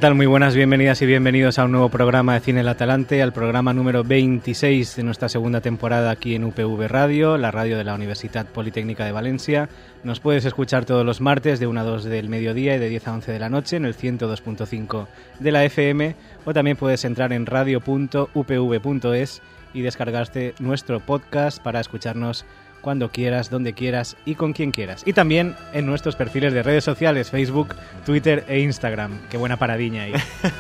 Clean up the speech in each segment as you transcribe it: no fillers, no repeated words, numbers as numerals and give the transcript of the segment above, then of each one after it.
tal? Muy buenas, bienvenidas y bienvenidos a un nuevo programa de Cine El Atalante, al programa número 26 de nuestra segunda temporada aquí en UPV Radio, la radio de la Universidad Politécnica de Valencia. Nos puedes escuchar todos los martes de 1 a 2 del mediodía y de 10 a 11 de la noche en el 102.5 de la FM, o también puedes entrar en radio.upv.es y descargarte nuestro podcast para escucharnos cuando quieras, donde quieras y con quien quieras. Y también en nuestros perfiles de redes sociales, Facebook, Twitter e Instagram. Qué buena paradiña ahí.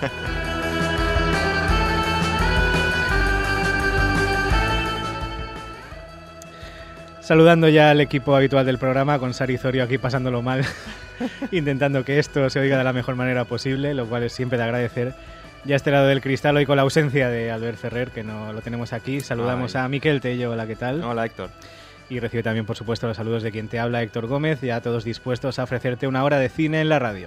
Saludando ya al equipo habitual del programa, con Sari Zorio aquí pasándolo mal, intentando que esto se oiga de la mejor manera posible, lo cual es siempre de agradecer. Ya a este lado del cristal, hoy con la ausencia de Albert Ferrer, que no lo tenemos aquí, saludamos a Miquel Tello. Hola, ¿qué tal? Hola, Héctor. Y recibe también, por supuesto, los saludos de quien te habla, Héctor Gómez, ya todos dispuestos a ofrecerte una hora de cine en la radio.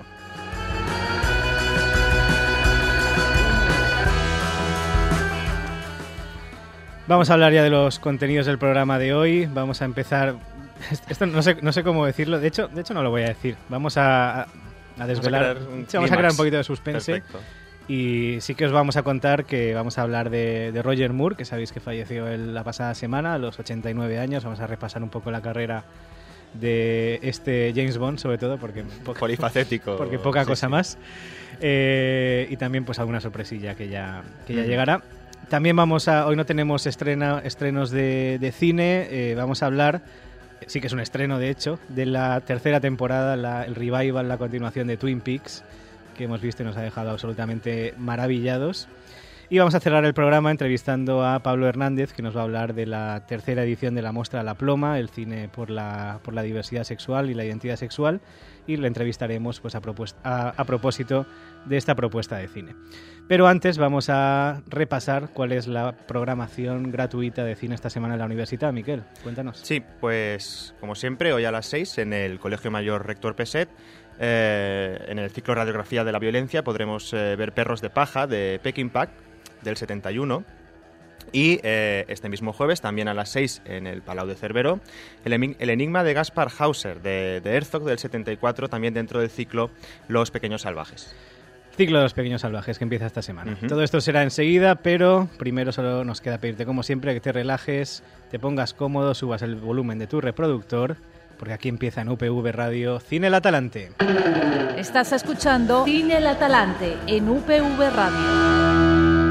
Vamos a hablar ya de los contenidos del programa de hoy. Vamos a empezar... Esto no sé cómo decirlo, de hecho no lo voy a decir. Vamos a desvelar... Vamos a crear un poquito de suspense. Perfecto. Y sí que os vamos a contar que vamos a hablar de Roger Moore, que sabéis que falleció la pasada semana a los 89 años. Vamos a repasar un poco la carrera de este James Bond, sobre todo porque polifacético, porque poca cosa más. Y también pues alguna sorpresilla que ya llegará. También hoy no tenemos estrenos de cine. Vamos a hablar, sí que es un estreno de hecho, de la tercera temporada, el revival, la continuación de Twin Peaks, que hemos visto y nos ha dejado absolutamente maravillados. Y vamos a cerrar el programa entrevistando a Pablo Hernández, que nos va a hablar de la tercera edición de la muestra La Ploma, el cine por la diversidad sexual y la identidad sexual, y le entrevistaremos pues a propósito de esta propuesta de cine. Pero antes vamos a repasar cuál es la programación gratuita de cine esta semana en la universidad. Miquel, cuéntanos. Sí, pues como siempre, hoy a las 6 en el Colegio Mayor Rector Peset, en el ciclo Radiografía de la Violencia, podremos ver Perros de Paja de Peking Pack del 71, y este mismo jueves también a las 6 en el Palau de Cervero el Enigma de Gaspar Hauser de Herzog del 74, también dentro del ciclo Los Pequeños Salvajes. Ciclo de los Pequeños Salvajes que empieza esta semana. Todo esto será enseguida, pero primero solo nos queda pedirte, como siempre, que te relajes, te pongas cómodo, subas el volumen de tu reproductor, porque aquí empieza en UPV Radio Cine El Atalante. Estás escuchando Cine El Atalante en UPV Radio.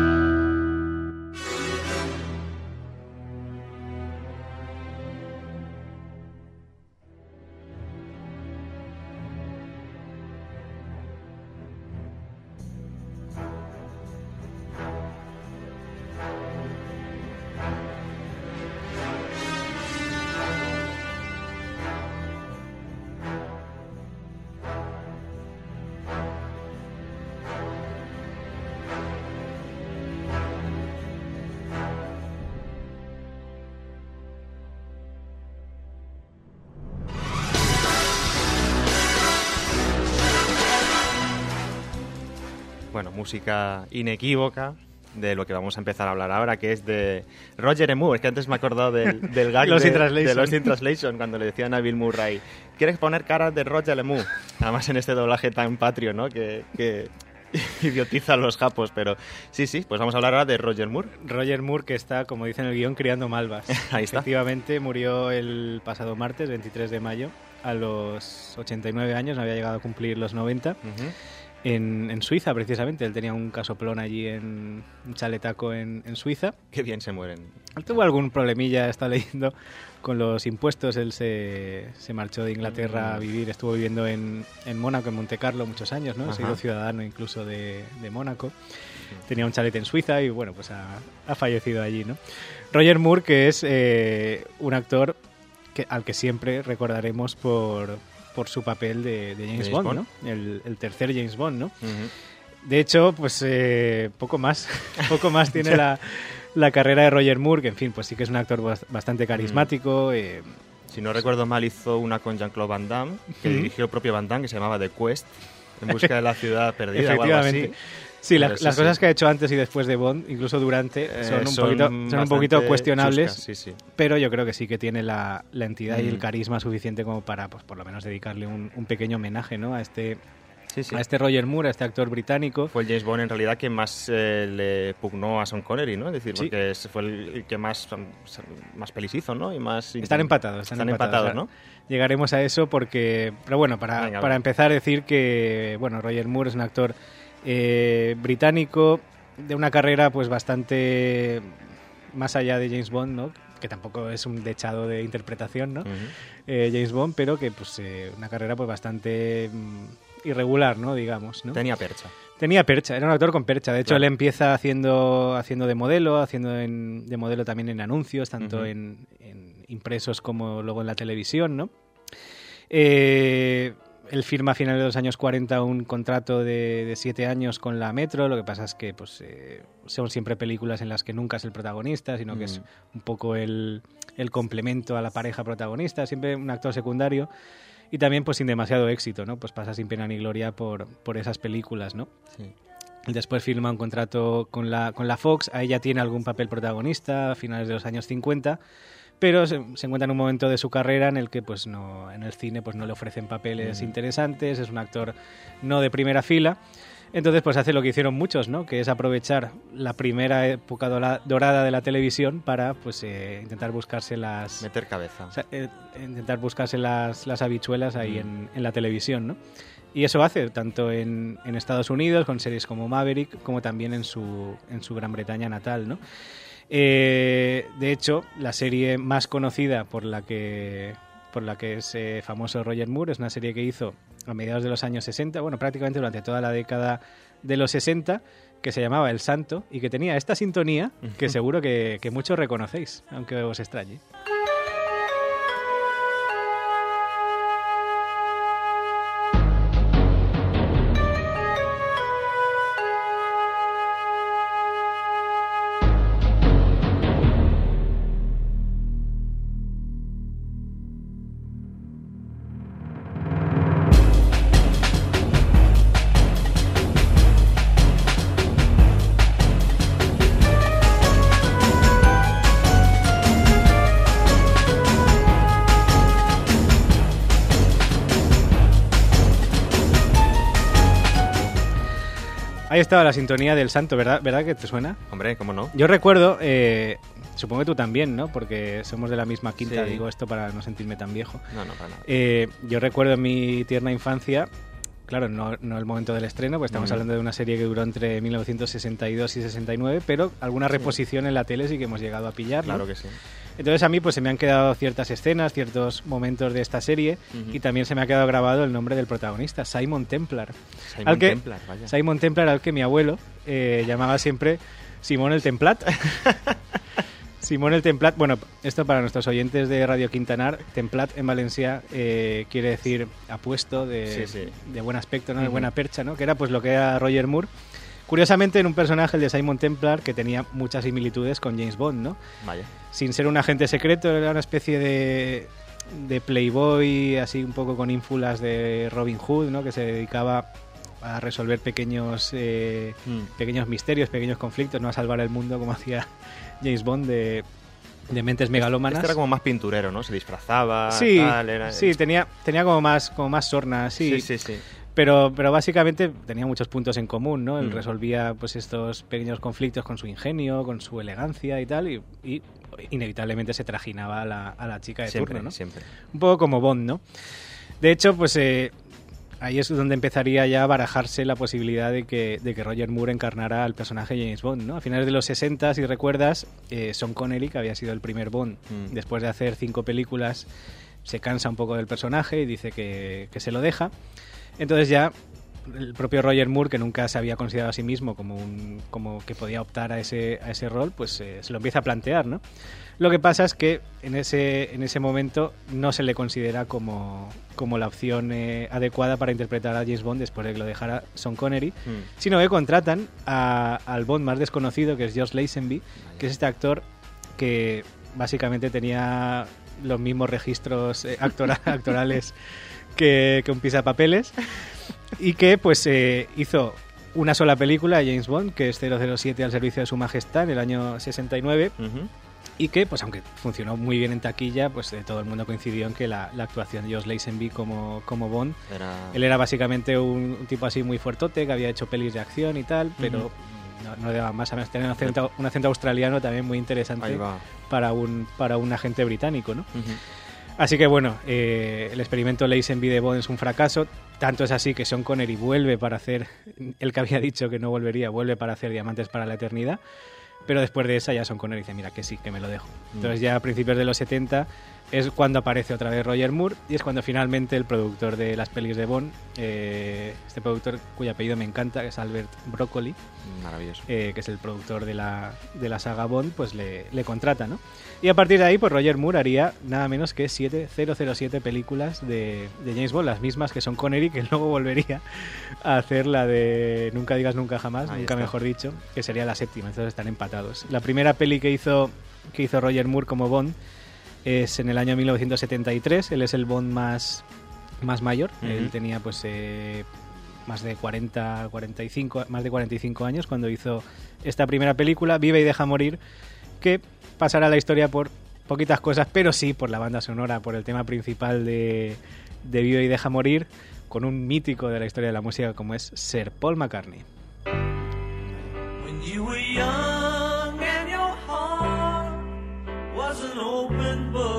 Bueno, música inequívoca de lo que vamos a empezar a hablar ahora, que es de Roger Moore. Es que antes me he acordado del gag de Lost in Translation, cuando le decían a Bill Murray, ¿quieres poner caras de Roger Moore? Además en este doblaje tan patrio, ¿no? Que idiotiza a los japos, pero sí, pues vamos a hablar ahora de Roger Moore. Roger Moore, que está, como dice en el guión, criando malvas. Ahí está. Efectivamente, murió el pasado martes, 23 de mayo, a los 89 años, no había llegado a cumplir los 90. En Suiza, precisamente. Él tenía un casoplón allí, un chaletaco en Suiza. Qué bien se mueren. Él tuvo algún problemilla, está leyendo, con los impuestos. Él se marchó de Inglaterra a vivir, estuvo viviendo en Mónaco, en Montecarlo, muchos años, ¿no? Ha sido ciudadano incluso de Mónaco. Tenía un chalet en Suiza y, bueno, pues ha fallecido allí, ¿no? Roger Moore, que es un actor al que siempre recordaremos por su papel de James Bond, ¿no? El tercer James Bond, ¿no? De hecho, pues poco más tiene la carrera de Roger Moore, que en fin, pues sí que es un actor bastante carismático. Si no recuerdo mal, hizo una con Jean-Claude Van Damme, que dirigió el propio Van Damme, que se llamaba The Quest, en busca de la ciudad perdida o algo así. Sí, las cosas que ha hecho antes y después de Bond, incluso durante, son un poquito cuestionables, chuscas, sí. Pero yo creo que sí que tiene la entidad y el carisma suficiente como para, pues por lo menos dedicarle un pequeño homenaje, ¿no? a este Sí, sí. A este Roger Moore, a este actor británico. Fue el James Bond en realidad que más le pugnó a Sean Connery, ¿no? Es decir, porque fue el que más pelis hizo, ¿no? Y más están empatados, ¿no? Llegaremos a eso porque... Pero bueno, para empezar decir que, bueno, Roger Moore es un actor británico de una carrera pues bastante más allá de James Bond, ¿no? Que tampoco es un dechado de interpretación, ¿no? James Bond, pero que pues una carrera pues bastante irregular, ¿no? Digamos, ¿no? Tenía percha, era un actor con percha. De hecho, él empieza haciendo de modelo, de modelo también en anuncios, tanto en impresos como luego en la televisión, ¿no? Él firma a finales de los años 40 un contrato de 7 años con la Metro. Lo que pasa es que pues, son siempre películas en las que nunca es el protagonista, sino que es un poco el complemento a la pareja protagonista, siempre un actor secundario y también pues sin demasiado éxito, ¿no? Pues pasa sin pena ni gloria por esas películas, ¿no? Sí. Después firma un contrato con la Fox, ahí ya tiene algún papel protagonista a finales de los años 50. Pero se encuentra en un momento de su carrera en el que pues no, en el cine pues no le ofrecen papeles interesantes, es un actor no de primera fila. Entonces pues hace lo que hicieron muchos, ¿no? Que es aprovechar la primera época dorada de la televisión para pues intentar buscarse las... Meter cabeza. Intentar buscarse las habichuelas ahí en la televisión, ¿no? Y eso hace tanto en Estados Unidos con series como Maverick como también en su Gran Bretaña natal, ¿no? De hecho, la serie más conocida por la que es famoso Roger Moore es una serie que hizo a mediados de los años 60, bueno, prácticamente durante toda la década de los 60, que se llamaba El Santo y que tenía esta sintonía que seguro que muchos reconocéis, aunque os extrañe. Ahí estaba la sintonía del Santo, ¿verdad que te suena? Hombre, ¿cómo no? Yo recuerdo, supongo que tú también, ¿no? Porque somos de la misma quinta, sí. Digo esto para no sentirme tan viejo. No, para nada. Yo recuerdo en mi tierna infancia, claro, no el momento del estreno, pues estamos hablando de una serie que duró entre 1962 y 69, pero alguna reposición en la tele sí que hemos llegado a pillar, ¿no? Claro que sí. Entonces a mí pues se me han quedado ciertas escenas, ciertos momentos de esta serie y también se me ha quedado grabado el nombre del protagonista, Simon Templar. Simon Templar, al que mi abuelo llamaba siempre Simón el Templat. Simón el Templat, bueno, esto para nuestros oyentes de Radio Quintanar, Templat en Valencia quiere decir apuesto, de buen aspecto, ¿no? De buena percha, ¿no? Que era pues lo que era Roger Moore. Curiosamente, en un personaje, el de Simon Templar, que tenía muchas similitudes con James Bond, ¿no? Vaya. Sin ser un agente secreto, era una especie de playboy, así un poco con ínfulas de Robin Hood, ¿no? Que se dedicaba a resolver pequeños misterios, pequeños conflictos, no a salvar el mundo como hacía James Bond de mentes megalómanas. Este era como más pinturero, ¿no? Se disfrazaba, sí, tal, sí, tenía como más sorna, sí. Sí. Pero básicamente tenía muchos puntos en común, ¿no? Él resolvía pues estos pequeños conflictos con su ingenio, con su elegancia y tal, y inevitablemente se trajinaba a la chica de turno, ¿no? Siempre. Un poco como Bond, ¿no? De hecho, pues ahí es donde empezaría ya a barajarse la posibilidad de que Roger Moore encarnara al personaje James Bond, ¿no? A finales de los 60, si recuerdas, Sean Connery, que había sido el primer Bond, después de hacer 5 películas, se cansa un poco del personaje y dice que se lo deja. Entonces ya el propio Roger Moore, que nunca se había considerado a sí mismo como que podía optar a ese rol, pues se lo empieza a plantear, ¿no? Lo que pasa es que en ese momento no se le considera como la opción adecuada para interpretar a James Bond después de que lo dejara Sean Connery, sino que contratan al Bond más desconocido, que es George Lazenby, que es este actor que básicamente tenía los mismos registros actorales que un pisapapeles y que pues hizo una sola película de James Bond, que es 007 al servicio de su majestad, en el año 69, y que, pues aunque funcionó muy bien en taquilla, pues todo el mundo coincidió en que la actuación de Josh Lazenby como Bond, él era básicamente un tipo así muy fuertote, que había hecho pelis de acción y tal, pero no le daba más. Además tenía un acento australiano también muy interesante para un agente británico, ¿no? Así que bueno, el experimento Lazenby de Bond es un fracaso. Tanto es así que Sean Connery vuelve para hacer, el que había dicho que no volvería, vuelve para hacer Diamantes para la Eternidad. Pero después de esa ya Sean Connery dice, mira, que sí, que me lo dejo. Entonces ya a principios de los 70 es cuando aparece otra vez Roger Moore y es cuando finalmente el productor de las pelis de Bond, este productor cuyo apellido me encanta, que es Albert Broccoli, maravilloso, que es el productor de la saga Bond, pues le contrata, ¿no? Y a partir de ahí, pues Roger Moore haría nada menos que 007 películas de James Bond, las mismas que Sean Connery, que luego volvería a hacer la de Nunca digas nunca jamás, ahí nunca está. Mejor dicho, que sería la 7ª, entonces están empatados. La primera peli que hizo Roger Moore como Bond es en el año 1973, él es el Bond más mayor, él tenía pues más de 45 años cuando hizo esta primera película, Vive y deja morir, que pasará la historia por poquitas cosas, pero sí por la banda sonora, por el tema principal de Vive y deja morir, con un mítico de la historia de la música como es Sir Paul McCartney. When you were young and your heart was an open book,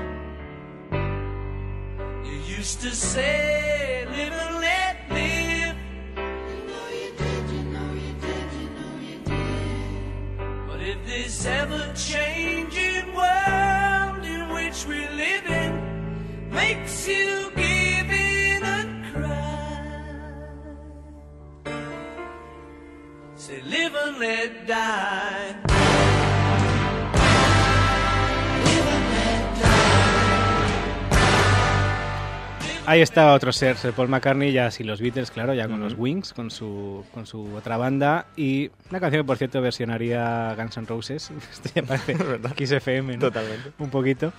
you used to say, live and let live. You know you did, you know you did, you know you did. But if this ever-changing world in which we live in makes you give in and cry, say live and let die. Ahí estaba otro Sir Paul McCartney, ya sin los Beatles, claro, ya con los Wings, con su otra banda, y una canción que, por cierto, versionaría Guns N' Roses. Esto ya parece Kiss FM, ¿no? Totalmente. Un poquito.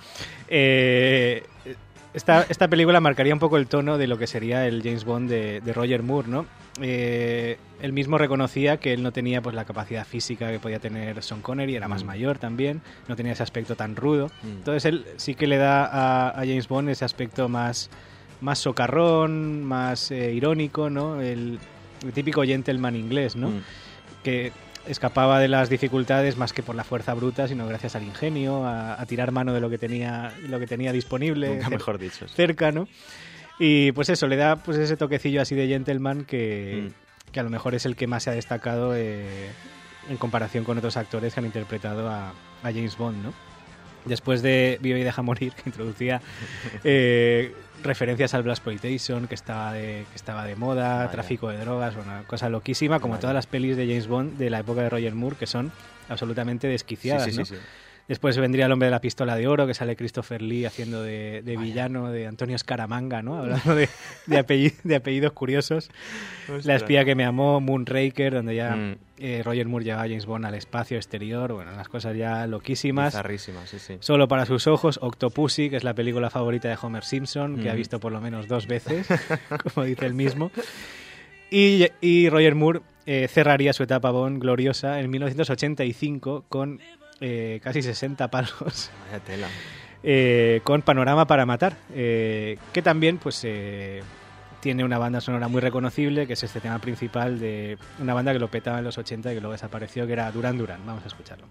Esta película marcaría un poco el tono de lo que sería el James Bond de Roger Moore, ¿no? Él mismo reconocía que él no tenía pues la capacidad física que podía tener Sean Connery, era más mayor también, no tenía ese aspecto tan rudo. Entonces él sí que le da a James Bond ese aspecto más socarrón, más irónico, ¿no? El típico gentleman inglés, ¿no? Que escapaba de las dificultades más que por la fuerza bruta, sino gracias al ingenio, a tirar mano de lo que tenía disponible. Nunca mejor dicho. Cerca, ¿no? Y pues eso, le da pues ese toquecillo así de gentleman que a lo mejor es el que más se ha destacado en comparación con otros actores que han interpretado a James Bond, ¿no? Después de Vive y deja morir, que introducía referencias al Blaxploitation, que estaba de moda, Vaya. tráfico de drogas, una cosa loquísima, como todas las pelis de James Bond de la época de Roger Moore, que son absolutamente desquiciadas, Sí. ¿no? Después vendría El hombre de la pistola de oro, que sale Christopher Lee haciendo de villano, de Antonio Scaramanga, ¿no? Hablando de apellidos curiosos. La espía que me amó, Moonraker, donde ya Roger Moore llevaba a James Bond al espacio exterior. Bueno, unas cosas ya loquísimas. Bizarrísimas, sí. Solo para sus ojos, Octopussy, que es la película favorita de Homer Simpson, que ha visto por lo menos 2 veces, como dice él mismo. Y Roger Moore cerraría su etapa Bond gloriosa en 1985 con casi 60 palos. Vaya tela. Con Panorama para matar, que también pues tiene una banda sonora muy reconocible, que es este tema principal de una banda que lo petaba en los 80 y que luego desapareció, que era Duran Duran. Vamos a escucharlo.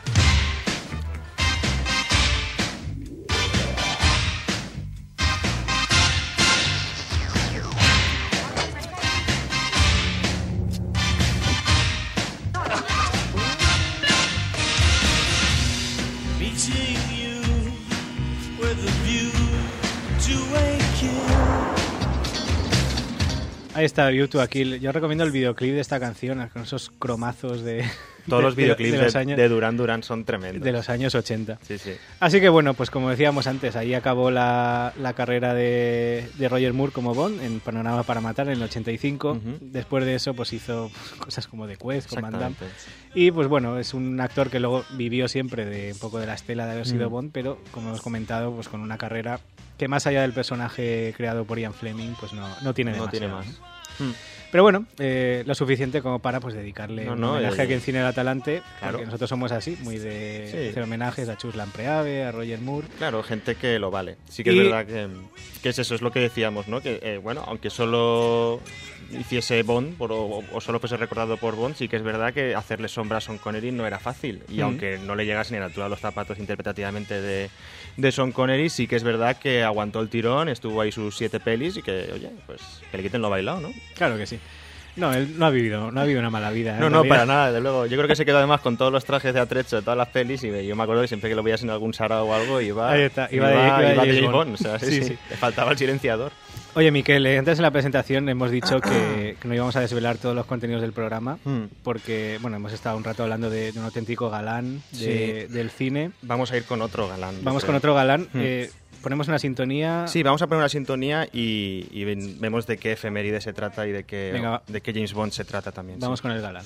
Ahí está, View to a Kill. Yo recomiendo el videoclip de esta canción, con esos cromazos de... Todos los videoclips los años, de Duran Duran son tremendos. de los años 80. Sí. Así que bueno, pues como decíamos antes, ahí acabó la carrera de Roger Moore como Bond en Panorama para matar en el 85. Después de eso pues hizo cosas como The Quest con Van Damme. Y pues bueno, es un actor que luego vivió siempre de un poco de la estela de haber sido Bond, pero como hemos comentado, pues con una carrera que más allá del personaje creado por Ian Fleming, pues no tiene demasiado. No tiene más. Pero bueno, lo suficiente como para pues dedicarle un homenaje aquí en Cine del Atalante, claro. porque nosotros somos así, muy de hacer homenajes a Chus Lampreave, a Roger Moore. Claro, gente que lo vale. Sí que es verdad que es eso, es lo que decíamos, ¿no? Que, bueno, aunque solo hiciese Bond o solo fuese recordado por Bond, sí que es verdad que hacerle sombra a Sean Connery no era fácil. Y aunque no le llegase ni a la altura de los zapatos interpretativamente de Sean Connery, sí que es verdad que aguantó el tirón, estuvo ahí sus 7 pelis y que, oye, pues que le quiten lo bailado, ¿no? Claro que sí. No, él no ha vivido una mala vida. No, para nada, desde luego. Yo creo que se quedó además con todos los trajes de atrecho de todas las pelis y yo me acuerdo que siempre que lo veías en algún Sara o algo iba de James Bond. O sea, sí. Le faltaba el silenciador. Oye, Miquel, antes en la presentación hemos dicho que no íbamos a desvelar todos los contenidos del programa porque, bueno, hemos estado un rato hablando de un auténtico galán del cine. Vamos a ir con otro galán. Vamos con otro galán. Ponemos una sintonía. Sí, vamos a poner una sintonía y vemos de qué efeméride se trata y de qué James Bond se trata también. Vamos con el galán.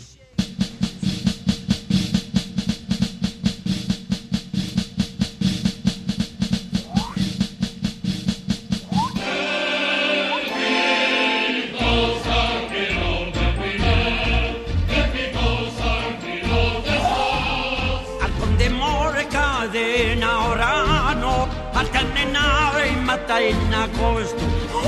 In agosto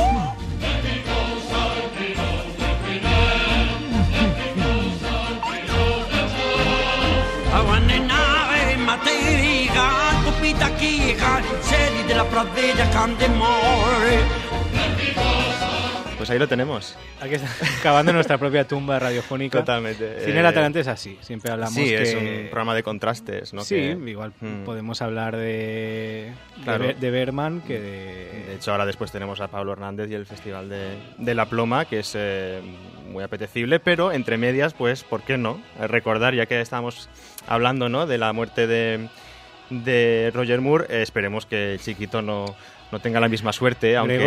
Avanne nave materiga Tupita chica Sedi della pradella Candemore. Pues ahí lo tenemos. Aquí está, cavando nuestra propia tumba radiofónica. Totalmente. Cine del Atalante es así, siempre hablamos es un programa de contrastes, ¿no? Sí, igual podemos hablar de Bergman que De hecho, ahora después tenemos a Pablo Hernández y el Festival de la Ploma, que es muy apetecible, pero entre medias, pues, ¿por qué no? Recordar, ya que estamos hablando, ¿no?, de la muerte de Roger Moore, esperemos que el chiquito no tenga la misma suerte, aunque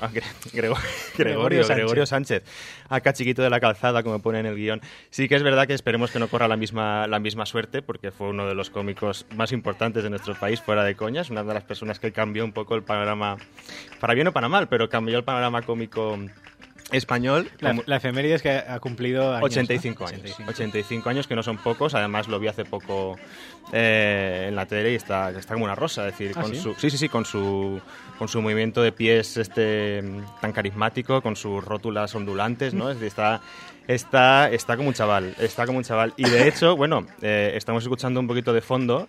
Gregorio Sánchez, acá chiquito de la calzada, como pone en el guión. Sí que es verdad que esperemos que no corra la misma suerte, porque fue uno de los cómicos más importantes de nuestro país, fuera de coñas, una de las personas que cambió un poco el panorama, para bien o para mal, pero cambió el panorama cómico español. La efeméride es que ha cumplido años, 85 años. 85 años, que no son pocos. Además, lo vi hace poco en la tele y está como una rosa. Es decir, con su movimiento de pies tan carismático, con sus rótulas ondulantes, ¿no? Es decir, está como un chaval. Y de hecho, bueno, estamos escuchando un poquito de fondo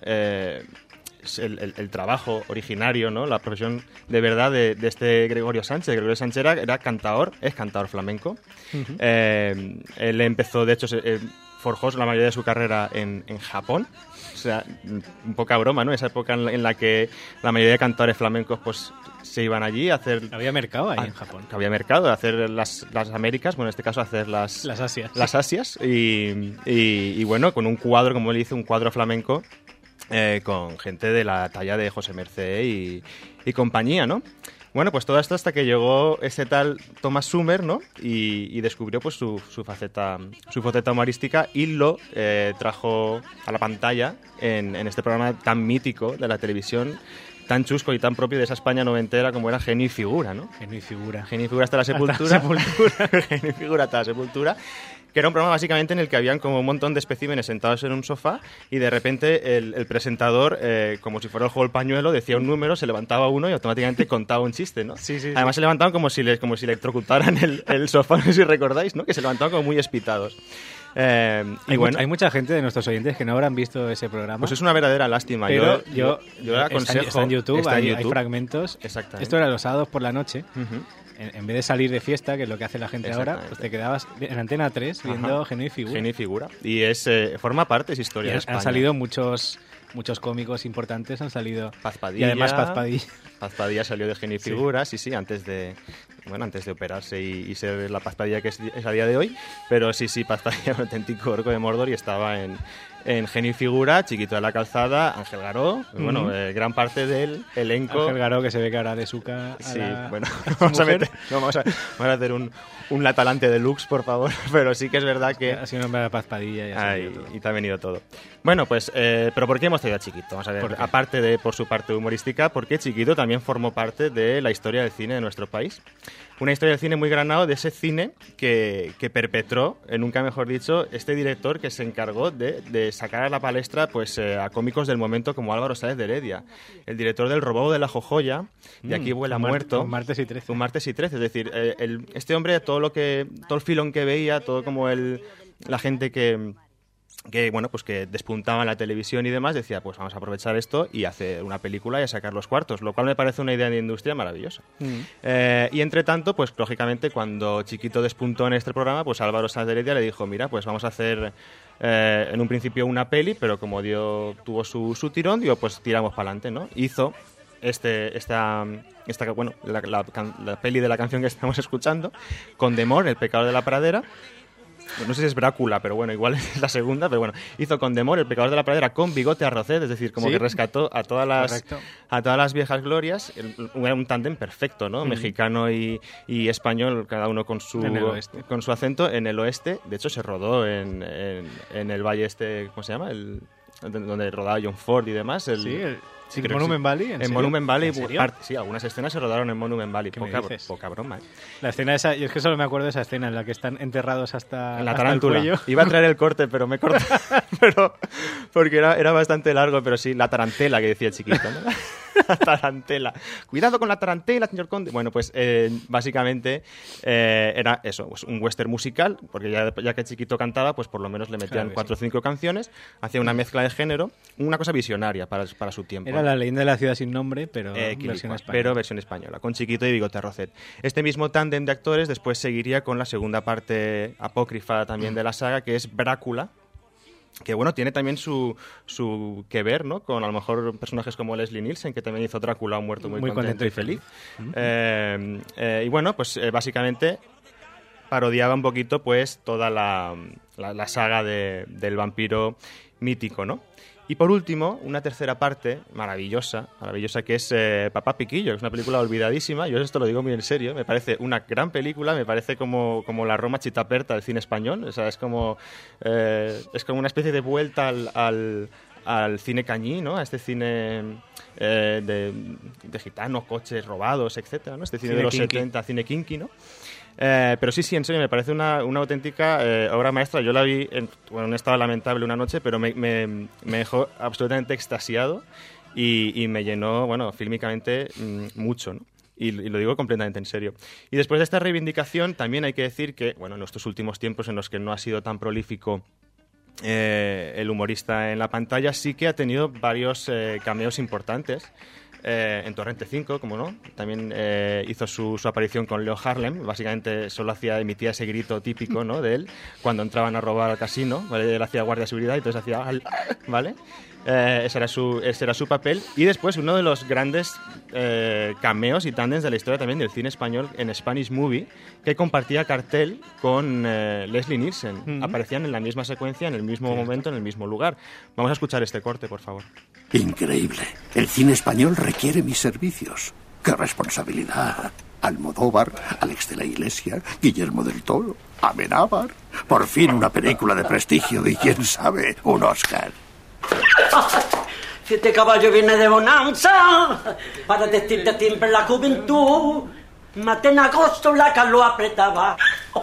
el trabajo originario, ¿no?, la profesión de verdad de este Gregorio Sánchez. Gregorio Sánchez es cantador flamenco. Él empezó, de hecho, forjó la mayoría de su carrera en Japón. O sea, un poca broma, ¿no? Esa época en la que la mayoría de cantadores flamencos pues se iban allí a hacer... Había mercado ahí en Japón. Había mercado, a hacer las Américas, bueno, en este caso a hacer las Asias. Las Asias y bueno, con un cuadro, como él dice, un cuadro flamenco con gente de la talla de José Mercé y compañía, ¿no? Bueno, pues todo esto hasta que llegó ese tal Thomas Summer, ¿no? Y descubrió pues su faceta humorística y lo trajo a la pantalla en este programa tan mítico de la televisión, tan chusco y tan propio de esa España noventera como era Genio y Figura, ¿no? Genio y Figura. Genio y Figura hasta la sepultura. Genio y Figura hasta la sepultura. Que era un programa básicamente en el que habían como un montón de especímenes sentados en un sofá y de repente el presentador, como si fuera el juego del pañuelo, decía un número, se levantaba uno y automáticamente contaba un chiste, ¿no? Sí. Además se levantaban como si electrocutaran el sofá, no sé si recordáis, ¿no? Que se levantaban como muy espitados. Hay mucha gente de nuestros oyentes que no habrán visto ese programa. Pues es una verdadera lástima. Pero yo le aconsejo. Está en YouTube, hay fragmentos. Exactamente. Esto era los sábados por la noche. En vez de salir de fiesta, que es lo que hace la gente ahora, pues te quedabas en Antena 3 viendo Genio y Figura. Genio y Figura. Y forma parte, es historia de España. Han salido muchos cómicos importantes, han salido... Paz Padilla. Y además Paz Padilla. Paz Padilla salió de Genio y Figura, sí, antes de operarse y ser la Paz Padilla que es a día de hoy. Pero sí, Paz Padilla, un auténtico orco de Mordor y estaba en Genio y Figura, Chiquito de la Calzada, Ángel Garó, bueno, gran parte del elenco. Ángel Garó, que se ve que ahora de Suca. Sí, bueno, vamos a hacer un Latalante deluxe, por favor, pero sí que es verdad que... Ha sido nombre de Paz Padilla y te ha venido todo. Bueno, pues, pero ¿por qué hemos traído a Chiquito? Vamos a ver, aparte de por su parte humorística, porque Chiquito también formó parte de la historia del cine de nuestro país. Una historia del cine muy granado, de ese cine que perpetró, nunca mejor dicho, este director que se encargó de sacar a la palestra pues a cómicos del momento como Álvaro Sáez de Heredia, el director del Robo de la Jojoya, y Aquí huele a muerto. Un martes y 13. Un martes y 13, es decir, este hombre, todo el filón que veía, todo como la gente que bueno, pues que despuntaba en la televisión y demás, decía, pues vamos a aprovechar esto y hacer una película y a sacar los cuartos, lo cual me parece una idea de industria maravillosa. Y entre tanto, pues lógicamente cuando Chiquito despuntó en este programa, pues Álvaro Sáenz de Heredia le dijo, mira, pues vamos a hacer en un principio una peli, pero como tuvo su tirón, digo, pues tiramos para adelante, ¿no? Hizo la peli de la canción que estamos escuchando, Condemor, El pecado de la pradera. No sé si es Brácula, pero bueno, igual es la segunda, pero bueno, hizo Condemor, El pecador de la pradera, con Bigote Arrocet, es decir, como que rescató a todas las viejas glorias, era un tándem perfecto, ¿no? Mexicano y español, cada uno con su acento, en el oeste. De hecho, se rodó en el valle ¿cómo se llama? Donde rodaba John Ford y demás. ¿En Monument Valley? En Monument Valley, ¿En serio? Sí, algunas escenas se rodaron en Monument Valley. Poca broma, ¿eh? La escena esa, yo es que solo me acuerdo de esa escena en la que están enterrados hasta en la hasta tarántula. el cuello. Iba a traer el corte, pero me corté. Porque era bastante largo, pero sí, la tarantela que decía el Chiquito, ¿no? La tarantela. Cuidado con la tarantela, señor Conde. Bueno, pues básicamente era eso, pues un western musical, porque ya que Chiquito cantaba, pues por lo menos le metían 4 o 5 canciones, hacía una mezcla de género, una cosa visionaria para su tiempo. Era la leyenda de la ciudad sin nombre, pero versión española. Pero versión española, con Chiquito y Bigote Arrocet. Este mismo tándem de actores después seguiría con la segunda parte apócrifa también de la saga, que es Brácula, que bueno, tiene también su que ver, ¿no? Con a lo mejor personajes como Leslie Nielsen, que también hizo Drácula, un muerto muy contento y feliz. Y bueno, pues básicamente parodiaba un poquito pues toda la saga del vampiro mítico, ¿no? Y por último, una tercera parte maravillosa que es Papá Piquillo, que es una película olvidadísima. Yo esto lo digo muy en serio, me parece una gran película, me parece como la Roma Chitaperta del cine español. O sea, es como una especie de vuelta al cine cañí, ¿no? A este cine de gitanos, coches robados, etcétera, ¿no? Este cine de los kinky. 70, cine kinky, ¿no? Pero sí, en serio, me parece una auténtica obra maestra. Yo la vi en un estado lamentable una noche, pero me dejó absolutamente extasiado y me llenó, bueno, fílmicamente mucho, ¿no? Y lo digo completamente en serio. Y después de esta reivindicación, también hay que decir que, bueno, en estos últimos tiempos en los que no ha sido tan prolífico el humorista en la pantalla, sí que ha tenido varios cameos importantes. En Torrente 5, como no, también hizo su aparición con Leo Harlem. Básicamente solo emitía ese grito típico, ¿no?, de él cuando entraban a robar al casino, ¿vale? Él hacía guardia de seguridad y entonces hacía ¿vale? Ese era su papel. Y después uno de los grandes cameos y tándems de la historia también del cine español en Spanish Movie, que compartía cartel con Leslie Nielsen. Aparecían en la misma secuencia, en el mismo momento, en el mismo lugar. Vamos a escuchar este corte, por favor. Increíble. El cine español requiere mis servicios. ¡Qué responsabilidad! Almodóvar, Alex de la Iglesia, Guillermo del Toro, Amenábar. Por fin una película de prestigio y, quién sabe, un Oscar. Si este caballo viene de bonanza, para decirte siempre la juventud, mate en agosto la que lo apretaba.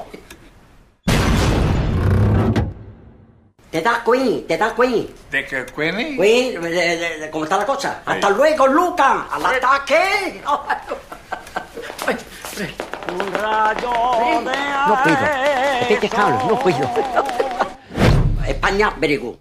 ¿Te das cuenta? ¿De qué, Queenie? ¿Cómo está la cosa? ¡Hasta luego, Luca! ¡Al ataque! Un rayo de No puedo. Carlos, no puedo. España, very good.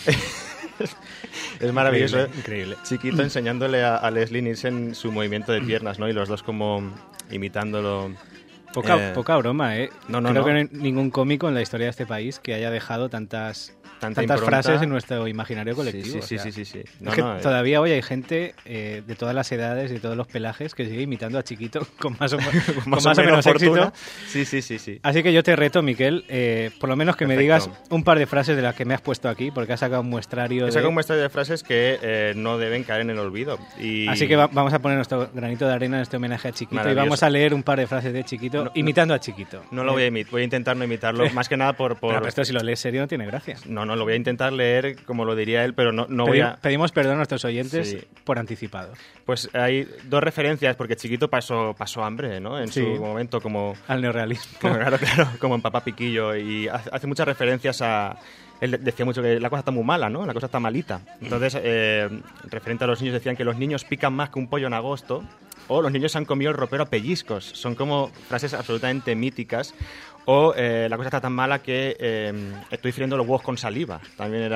Es maravilloso, increíble. Chiquito enseñándole a Leslie Nielsen su movimiento de piernas, ¿no? Y los dos como imitándolo Poca broma, ¿eh? No, Creo que no hay ningún cómico en la historia de este país que haya dejado tantas impronta. frases en nuestro imaginario colectivo. Sí. No, es que todavía hoy hay gente de todas las edades y de todos los pelajes que sigue imitando a Chiquito con más o menos éxito. Sí. Así que yo te reto, Miquel, por lo menos que me digas un par de frases de las que me has puesto aquí, porque has sacado un muestrario. He sacado un muestrario de frases que no deben caer en el olvido. Así que vamos a poner nuestro granito de arena en este homenaje a Chiquito y vamos a leer un par de frases de Chiquito imitando a Chiquito. No lo voy a imitar, voy a intentar no imitarlo, más que nada por... Pero esto si lo lees serio no tiene gracia. No, lo voy a intentar leer como lo diría él, pero Pedimos perdón a nuestros oyentes por anticipado. Pues hay dos referencias, porque Chiquito pasó hambre, ¿no? En su momento como... Al neorrealismo. Claro, como en Papá Piquillo, y hace muchas referencias a... Él decía mucho que la cosa está muy mala, ¿no? La cosa está malita. Entonces, referente a los niños, decían que los niños pican más que un pollo en agosto, o los niños han comido el ropero a pellizcos. Son como frases absolutamente míticas. O la cosa está tan mala que estoy friendo los huevos con saliva. También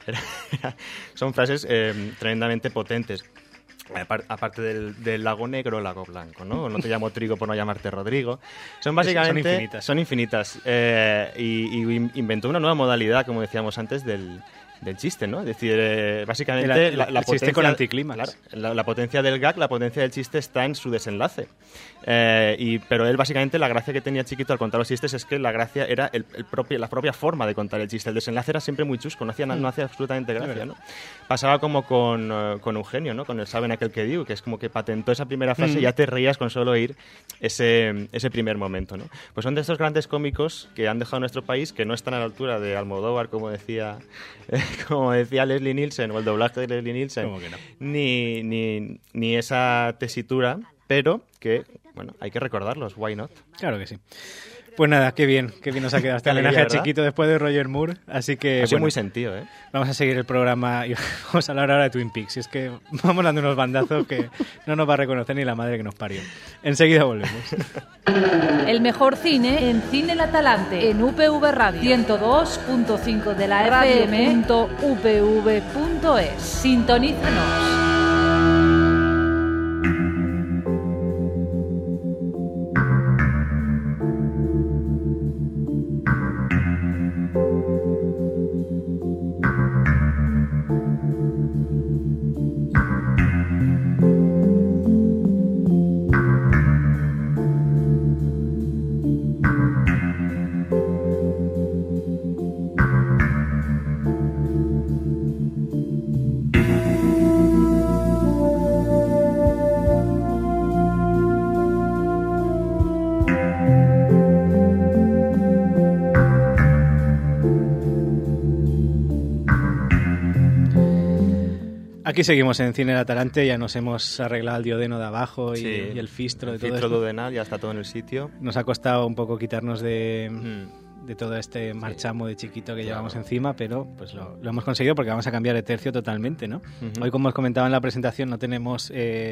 son frases tremendamente potentes. Aparte del lago negro, lago blanco, ¿no? No te llamo Trigo por no llamarte Rodrigo. Son básicamente... Son infinitas. Y inventó una nueva modalidad, como decíamos antes, del chiste, ¿no? Es decir, básicamente la chiste potencia, con anticlímax. Claro, la potencia del gag, la potencia del chiste está en su desenlace. Pero él básicamente la gracia que tenía Chiquito al contar los chistes es que la gracia era la propia forma de contar el chiste. El desenlace era siempre muy chusco, no hacía absolutamente gracia, ¿no? Pasaba como con Eugenio, ¿no? Con el Saben aquel que digo, que es como que patentó esa primera frase y ya te reías con solo oír ese primer momento, ¿no? Pues son de estos grandes cómicos que han dejado nuestro país, que no están a la altura de Almodóvar, como decía Leslie Nielsen, o el doblaje de Leslie Nielsen, ¿Cómo que no? ni esa tesitura, pero que, bueno, hay que recordarlos, why not? Claro que sí. Pues nada, qué bien nos ha quedado este homenaje a Chiquito después de Roger Moore, así que... Ha sido muy sentido, ¿eh? Vamos a seguir el programa y vamos a hablar ahora de Twin Peaks, y es que vamos dando unos bandazos que no nos va a reconocer ni la madre que nos parió. Enseguida volvemos. El mejor cine en Cine El Atalante, en UPV Radio 102.5 de la FM.upv.es. Sintonízanos. Aquí seguimos en Cine El Atalante, ya nos hemos arreglado el diodeno de abajo y el fistro de todo filtro esto. duodenal, ya está todo en el sitio. Nos ha costado un poco quitarnos de todo este marchamo de Chiquito que llevamos encima, pero pues lo hemos conseguido porque vamos a cambiar de tercio totalmente, ¿no? Hoy, como os comentaba en la presentación, no tenemos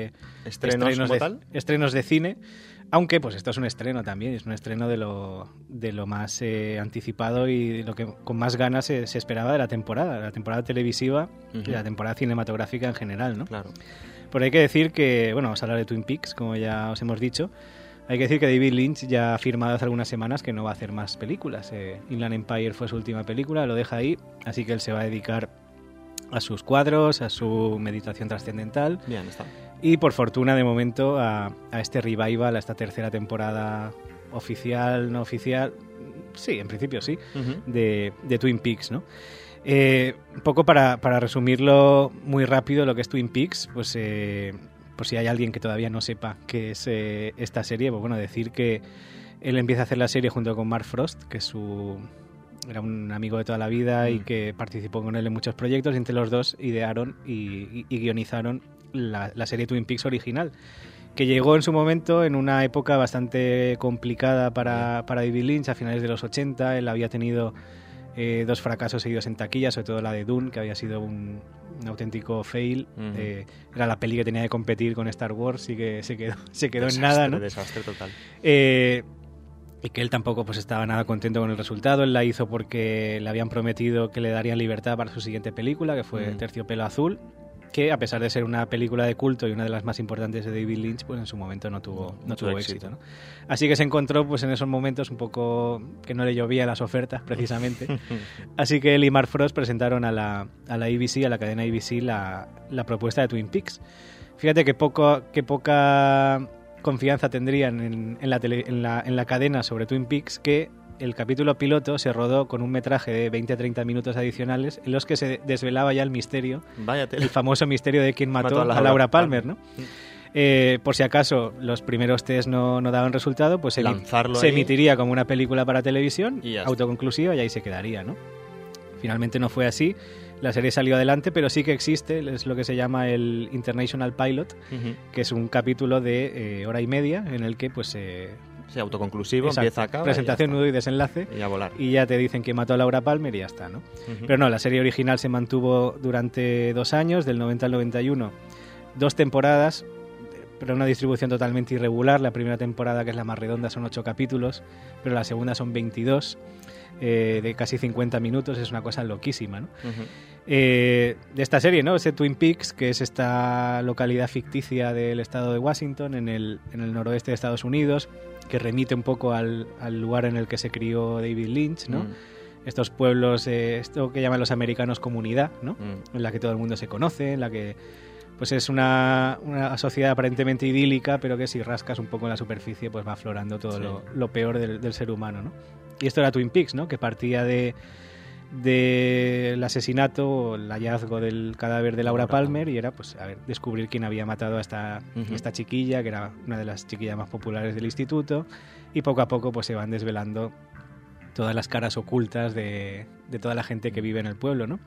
estrenos de cine, aunque pues esto es un estreno también, es un estreno de lo más anticipado y de lo que con más ganas se esperaba de la temporada televisiva y la temporada cinematográfica en general, ¿no? Claro. Pero hay que decir que, bueno, vamos a hablar de Twin Peaks, como ya os hemos dicho. Hay que decir que David Lynch ya ha afirmado hace algunas semanas que no va a hacer más películas. Inland Empire fue su última película, lo deja ahí, así que él se va a dedicar a sus cuadros, a su meditación trascendental. Bien, está. Y por fortuna, de momento, a este revival, a esta tercera temporada oficial, no oficial, sí, en principio sí, de Twin Peaks, ¿no? Un poco para resumirlo muy rápido, lo que es Twin Peaks, pues por si hay alguien que todavía no sepa qué es esta serie, pues bueno, decir que él empieza a hacer la serie junto con Mark Frost, que era un amigo de toda la vida y que participó con él en muchos proyectos, y entre los dos idearon y guionizaron la serie Twin Peaks original, que llegó en su momento en una época bastante complicada para David Lynch, a finales de los 80. Él había tenido dos fracasos seguidos en taquilla, sobre todo la de Dune, que había sido un auténtico fail. Era la peli que tenía que competir con Star Wars y que se quedó en nada, ¿no? Desastre total. Y que él tampoco pues estaba nada contento con el resultado. Él la hizo porque le habían prometido que le darían libertad para su siguiente película, que fue Terciopelo Azul, que a pesar de ser una película de culto y una de las más importantes de David Lynch, pues en su momento no tuvo éxito, ¿no? Así que se encontró pues en esos momentos un poco que no le llovía las ofertas precisamente. Así que él y Mark Frost presentaron a la ABC, a la cadena ABC, la propuesta de Twin Peaks. Fíjate que poca confianza tendrían en la cadena sobre Twin Peaks, que el capítulo piloto se rodó con un metraje de 20-30 minutos adicionales en los que se desvelaba ya el misterio, el famoso misterio de quién mató a Laura Palmer, ¿no? Por si acaso los primeros test no daban resultado, pues se emitiría como una película para televisión, autoconclusiva, y ahí se quedaría, ¿no? Finalmente no fue así. La serie salió adelante, pero sí que existe, es lo que se llama el International Pilot, que es un capítulo de hora y media en el que pues sí, autoconclusivo, empieza acá. Presentación, nudo y desenlace. Y a volar. Y ya te dicen que mató a Laura Palmer y ya está, ¿no? Pero no, la serie original se mantuvo durante 2 años, del 90 al 91, 2 temporadas, pero una distribución totalmente irregular. La primera temporada, que es la más redonda, son 8 capítulos, pero la segunda son 22, de casi 50 minutos, es una cosa loquísima, ¿no? De esta serie, ¿no? Ese Twin Peaks, que es esta localidad ficticia del estado de Washington, en el noroeste de Estados Unidos, que remite un poco al lugar en el que se crió David Lynch, ¿no? Estos pueblos, esto que llaman los americanos comunidad, ¿no? En la que todo el mundo se conoce, en la que pues es una sociedad aparentemente idílica, pero que si rascas un poco en la superficie pues va aflorando todo lo peor del ser humano, ¿no? Y esto era Twin Peaks, ¿no? Que partía del asesinato o el hallazgo del cadáver de Laura Palmer, y era pues descubrir quién había matado a esta chiquilla, que era una de las chiquillas más populares del instituto, y poco a poco pues se van desvelando todas las caras ocultas de toda la gente que vive en el pueblo, ¿no?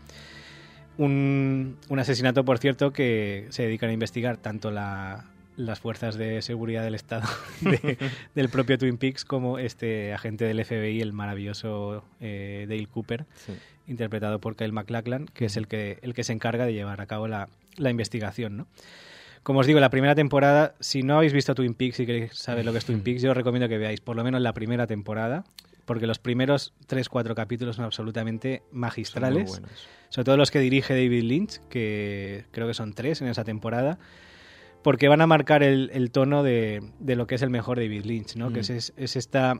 Un asesinato, por cierto, que se dedican a investigar tanto las fuerzas de seguridad del Estado del propio Twin Peaks como este agente del FBI, el maravilloso Dale Cooper, interpretado por Kyle MacLachlan, que es el que se encarga de llevar a cabo la investigación, ¿no? Como os digo, la primera temporada, si no habéis visto Twin Peaks y queréis saber lo que es Twin Peaks, yo os recomiendo que veáis por lo menos la primera temporada, porque los primeros 3-4 capítulos son absolutamente magistrales. Son muy buenos. Sobre todo los que dirige David Lynch, que creo que son 3 en esa temporada, porque van a marcar el tono de lo que es el mejor David Lynch, ¿no? Que es esta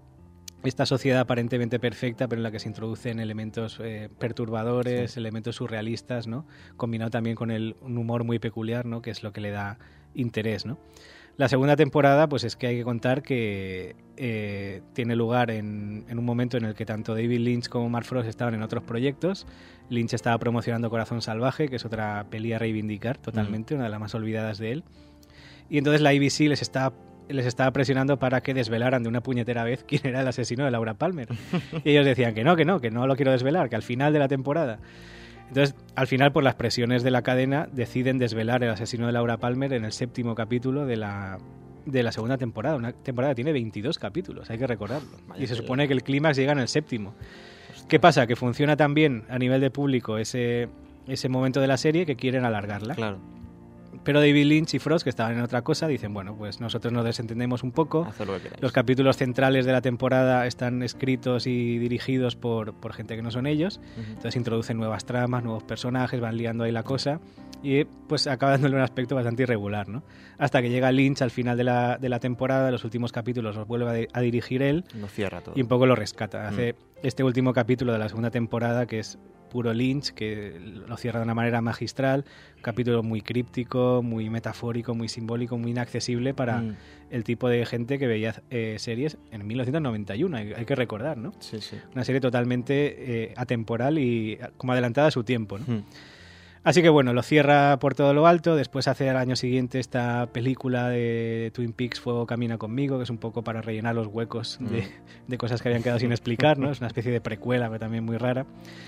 sociedad aparentemente perfecta, pero en la que se introducen elementos perturbadores, elementos surrealistas, ¿no? Combinado también con un humor muy peculiar, ¿no? Que es lo que le da interés, ¿no? La segunda temporada, pues es que hay que contar que tiene lugar en un momento en el que tanto David Lynch como Mark Frost estaban en otros proyectos. Lynch estaba promocionando Corazón Salvaje, que es otra peli a reivindicar totalmente, una de las más olvidadas de él. Y entonces la ABC les estaba presionando para que desvelaran de una puñetera vez quién era el asesino de Laura Palmer. Y ellos decían que no lo quiero desvelar, que al final de la temporada. Entonces, al final, por las presiones de la cadena, deciden desvelar el asesino de Laura Palmer en el 7º capítulo de la segunda temporada. Una temporada que tiene 22 capítulos, hay que recordarlo. Y se supone que el clímax llega en el 7º. ¿Qué pasa? Que funciona tan bien a nivel de público ese momento de la serie que quieren alargarla. Claro. Pero David Lynch y Frost, que estaban en otra cosa, dicen, bueno, pues nosotros nos desentendemos un poco. Haced lo que queráis. Los capítulos centrales de la temporada están escritos y dirigidos por gente que no son ellos. Entonces introducen nuevas tramas, nuevos personajes, van liando ahí la cosa y pues acaba dándole un aspecto bastante irregular, ¿no? Hasta que llega Lynch al final de la temporada, los últimos capítulos los vuelve a dirigir él. Lo cierra todo. Y un poco lo rescata. Hace este último capítulo de la segunda temporada, que es puro Lynch, que lo cierra de una manera magistral, un capítulo muy críptico, muy metafórico, muy simbólico, muy inaccesible para el tipo de gente que veía series en 1991, hay que recordar, ¿no? Sí. Una serie totalmente atemporal y como adelantada a su tiempo, ¿no? Así que bueno, lo cierra por todo lo alto. Después hace al año siguiente esta película de Twin Peaks, Fuego camina conmigo, que es un poco para rellenar los huecos de cosas que habían quedado sin explicar, ¿no? Es una especie de precuela, pero también muy rara.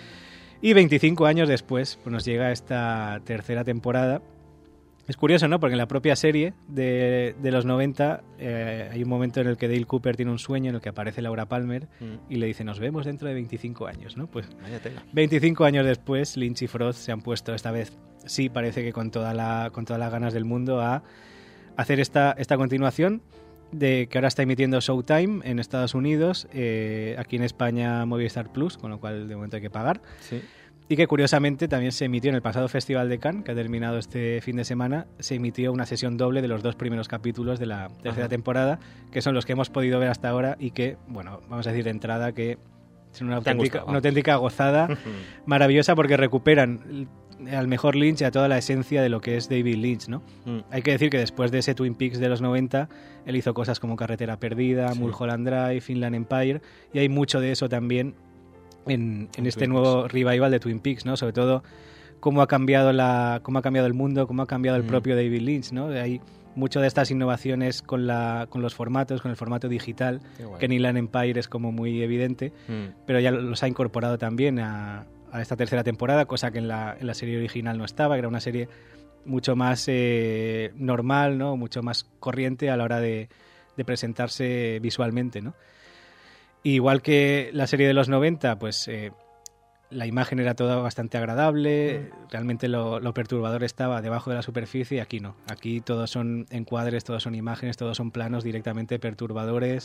Y 25 años después pues nos llega esta tercera temporada. Es curioso, ¿no? Porque en la propia serie de los 90 hay un momento en el que Dale Cooper tiene un sueño en el que aparece Laura Palmer y le dice, nos vemos dentro de 25 años, ¿no? Pues 25 años después, Lynch y Frost se han puesto esta vez, sí, parece que con todas las ganas del mundo, a hacer esta continuación de que ahora está emitiendo Showtime en Estados Unidos, aquí en España Movistar Plus, con lo cual de momento hay que pagar. Sí. y que curiosamente también se emitió en el pasado Festival de Cannes, que ha terminado este fin de semana, se emitió una sesión doble de los 2 primeros capítulos de la tercera temporada, que son los que hemos podido ver hasta ahora y que, bueno, vamos a decir de entrada que es una auténtica gozada maravillosa, porque recuperan al mejor Lynch y a toda la esencia de lo que es David Lynch, ¿no? Hay que decir que después de ese Twin Peaks de los 90, él hizo cosas como Carretera Perdida, Mulholland Drive, Inland Empire, y hay mucho de eso también en este nuevo revival de Twin Peaks, ¿no? Sobre todo cómo ha cambiado el mundo, cómo ha cambiado el propio David Lynch, ¿no? Hay mucho de estas innovaciones con los formatos, con el formato digital, que en Inland Empire es como muy evidente, pero ya los ha incorporado también a esta tercera temporada, cosa que en la serie original no estaba, que era una serie mucho más normal, ¿no? Mucho más corriente a la hora de presentarse visualmente, ¿no? Igual que la serie de los 90, pues la imagen era toda bastante agradable, realmente lo perturbador estaba debajo de la superficie, y aquí no. Aquí todos son encuadres, todos son imágenes, todos son planos directamente perturbadores.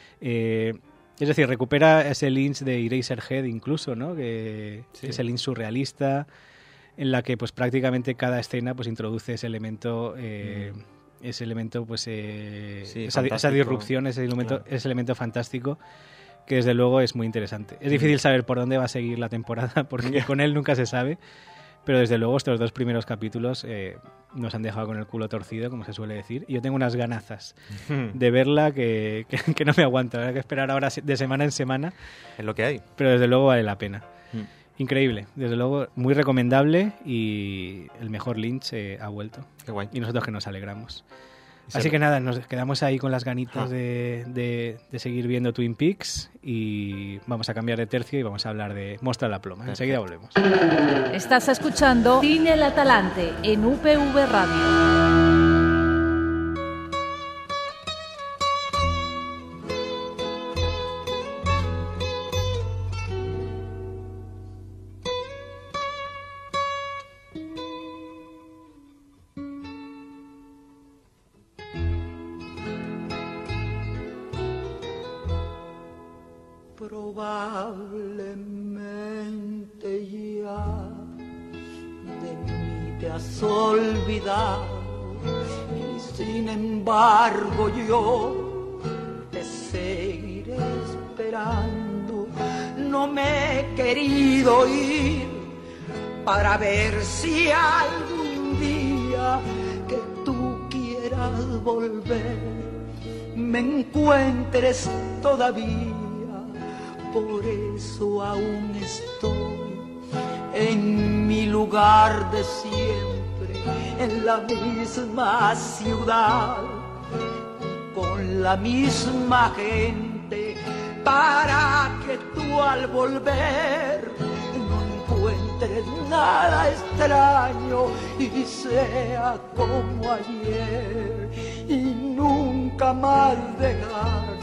Es decir, recupera ese Lynch de Eraserhead incluso, ¿no? Que es el Lynch surrealista, en la que pues prácticamente cada escena pues introduce ese elemento pues esa disrupción, ese elemento fantástico, que desde luego es muy interesante. Es difícil saber por dónde va a seguir la temporada, porque con él nunca se sabe, pero desde luego estos 2 primeros capítulos nos han dejado con el culo torcido, como se suele decir, y yo tengo unas ganazas de verla que no me aguanto. Habrá que esperar ahora de semana en semana. Es lo que hay. Pero desde luego vale la pena. Increíble, desde luego muy recomendable, y el mejor Lynch ha vuelto. Qué guay. Y nosotros que nos alegramos. Así que nada, nos quedamos ahí con las ganitas de seguir viendo Twin Peaks, y vamos a cambiar de tercio y vamos a hablar de Mostra la Ploma. Enseguida volvemos. Estás escuchando Cine El Atalante en UPV Radio. Probablemente ya de mí te has olvidado, y sin embargo yo te seguiré esperando. No me he querido ir para ver si algún día que tú quieras volver me encuentres todavía. Por eso aún estoy en mi lugar de siempre, en la misma ciudad, con la misma gente, para que tú al volver no encuentres nada extraño y sea como ayer y nunca más dejarnos.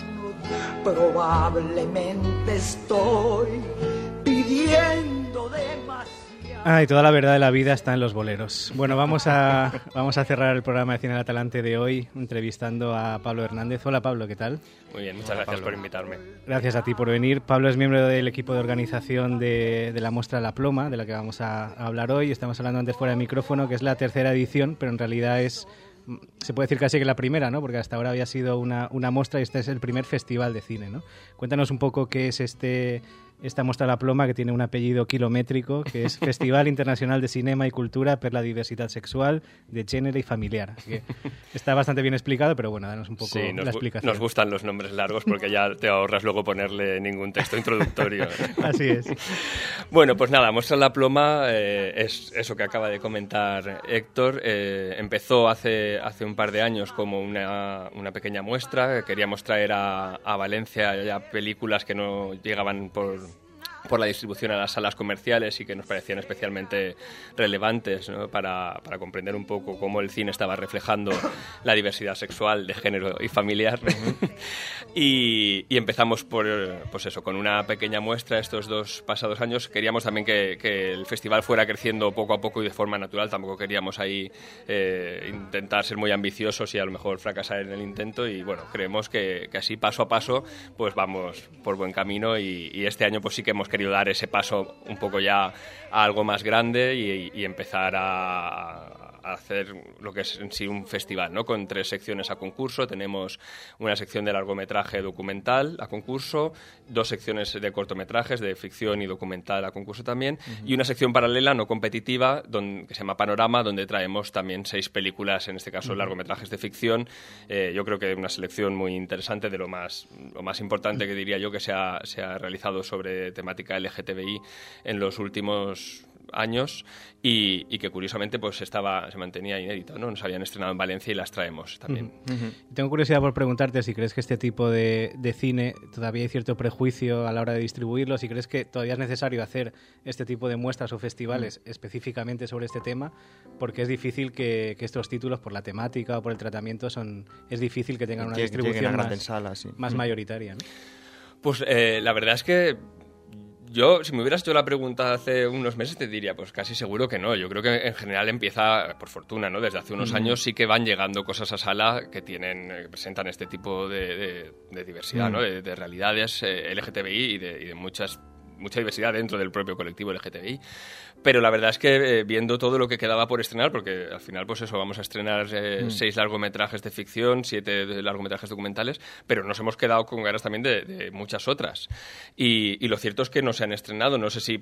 Probablemente estoy pidiendo demasiado. Ay, toda la verdad de la vida está en los boleros. Bueno, vamos a cerrar el programa de Cine El Atalante de hoy entrevistando a Pablo Hernández. Hola Pablo, ¿qué tal? Muy bien, muchas gracias por invitarme. Gracias a ti por venir. Pablo es miembro del equipo de organización de la Mostra La Ploma, de la que vamos a hablar hoy. Estamos hablando antes fuera de micrófono, que es la tercera edición, pero en realidad se puede decir casi que la primera, ¿no? Porque hasta ahora había sido una muestra y este es el primer festival de cine, ¿no? Cuéntanos un poco qué es esta Mostra La Ploma, que tiene un apellido kilométrico, que es Festival Internacional de Cinema y Cultura per la Diversidad Sexual, de Género y Familiar. Así que está bastante bien explicado, pero bueno, danos un poco la explicación. Nos gustan los nombres largos porque ya te ahorras luego ponerle ningún texto introductorio. Así es. Bueno, pues nada, Mostra La Ploma es eso que acaba de comentar Héctor. Empezó hace un par de años como una pequeña muestra. Queríamos traer a Valencia ya películas que no llegaban por la distribución a las salas comerciales y que nos parecían especialmente relevantes, ¿no? para comprender un poco cómo el cine estaba reflejando la diversidad sexual, de género y familiar. y empezamos pues eso, con una pequeña muestra estos 2 pasados años. Queríamos también que el festival fuera creciendo poco a poco y de forma natural. Tampoco queríamos ahí intentar ser muy ambiciosos y a lo mejor fracasar en el intento, y bueno, creemos que así paso a paso pues vamos por buen camino, y este año pues sí que hemos querido dar ese paso un poco ya a algo más grande y empezar a hacer lo que es en sí un festival, ¿no? Con 3 secciones a concurso. Tenemos una sección de largometraje documental a concurso, 2 secciones de cortometrajes de ficción y documental a concurso también, y una sección paralela no competitiva que se llama Panorama, donde traemos también 6 películas, en este caso largometrajes de ficción. Yo creo que una selección muy interesante de lo más importante que diría yo que se ha realizado sobre temática LGTBI en los últimos años y que curiosamente pues se mantenía inédita, ¿no? Nos habían estrenado en Valencia y las traemos también. Tengo curiosidad por preguntarte si crees que este tipo de cine todavía hay cierto prejuicio a la hora de distribuirlo, si crees que todavía es necesario hacer este tipo de muestras o festivales específicamente sobre este tema, porque es difícil que estos títulos, por la temática o por el tratamiento, es difícil que tengan una distribución más mayoritaria, ¿no? Pues la verdad es que yo, si me hubieras hecho la pregunta hace unos meses, te diría, pues casi seguro que no. Yo creo que en general empieza, por fortuna, ¿no? Desde hace unos años sí que van llegando cosas a sala que presentan este tipo de diversidad, ¿no? De realidades LGTBI y de mucha diversidad dentro del propio colectivo LGTBI. Pero la verdad es que viendo todo lo que quedaba por estrenar, porque al final pues eso, vamos a estrenar 6 largometrajes de ficción, 7 largometrajes documentales, pero nos hemos quedado con ganas también de muchas otras. Y lo cierto es que no se han estrenado, no sé si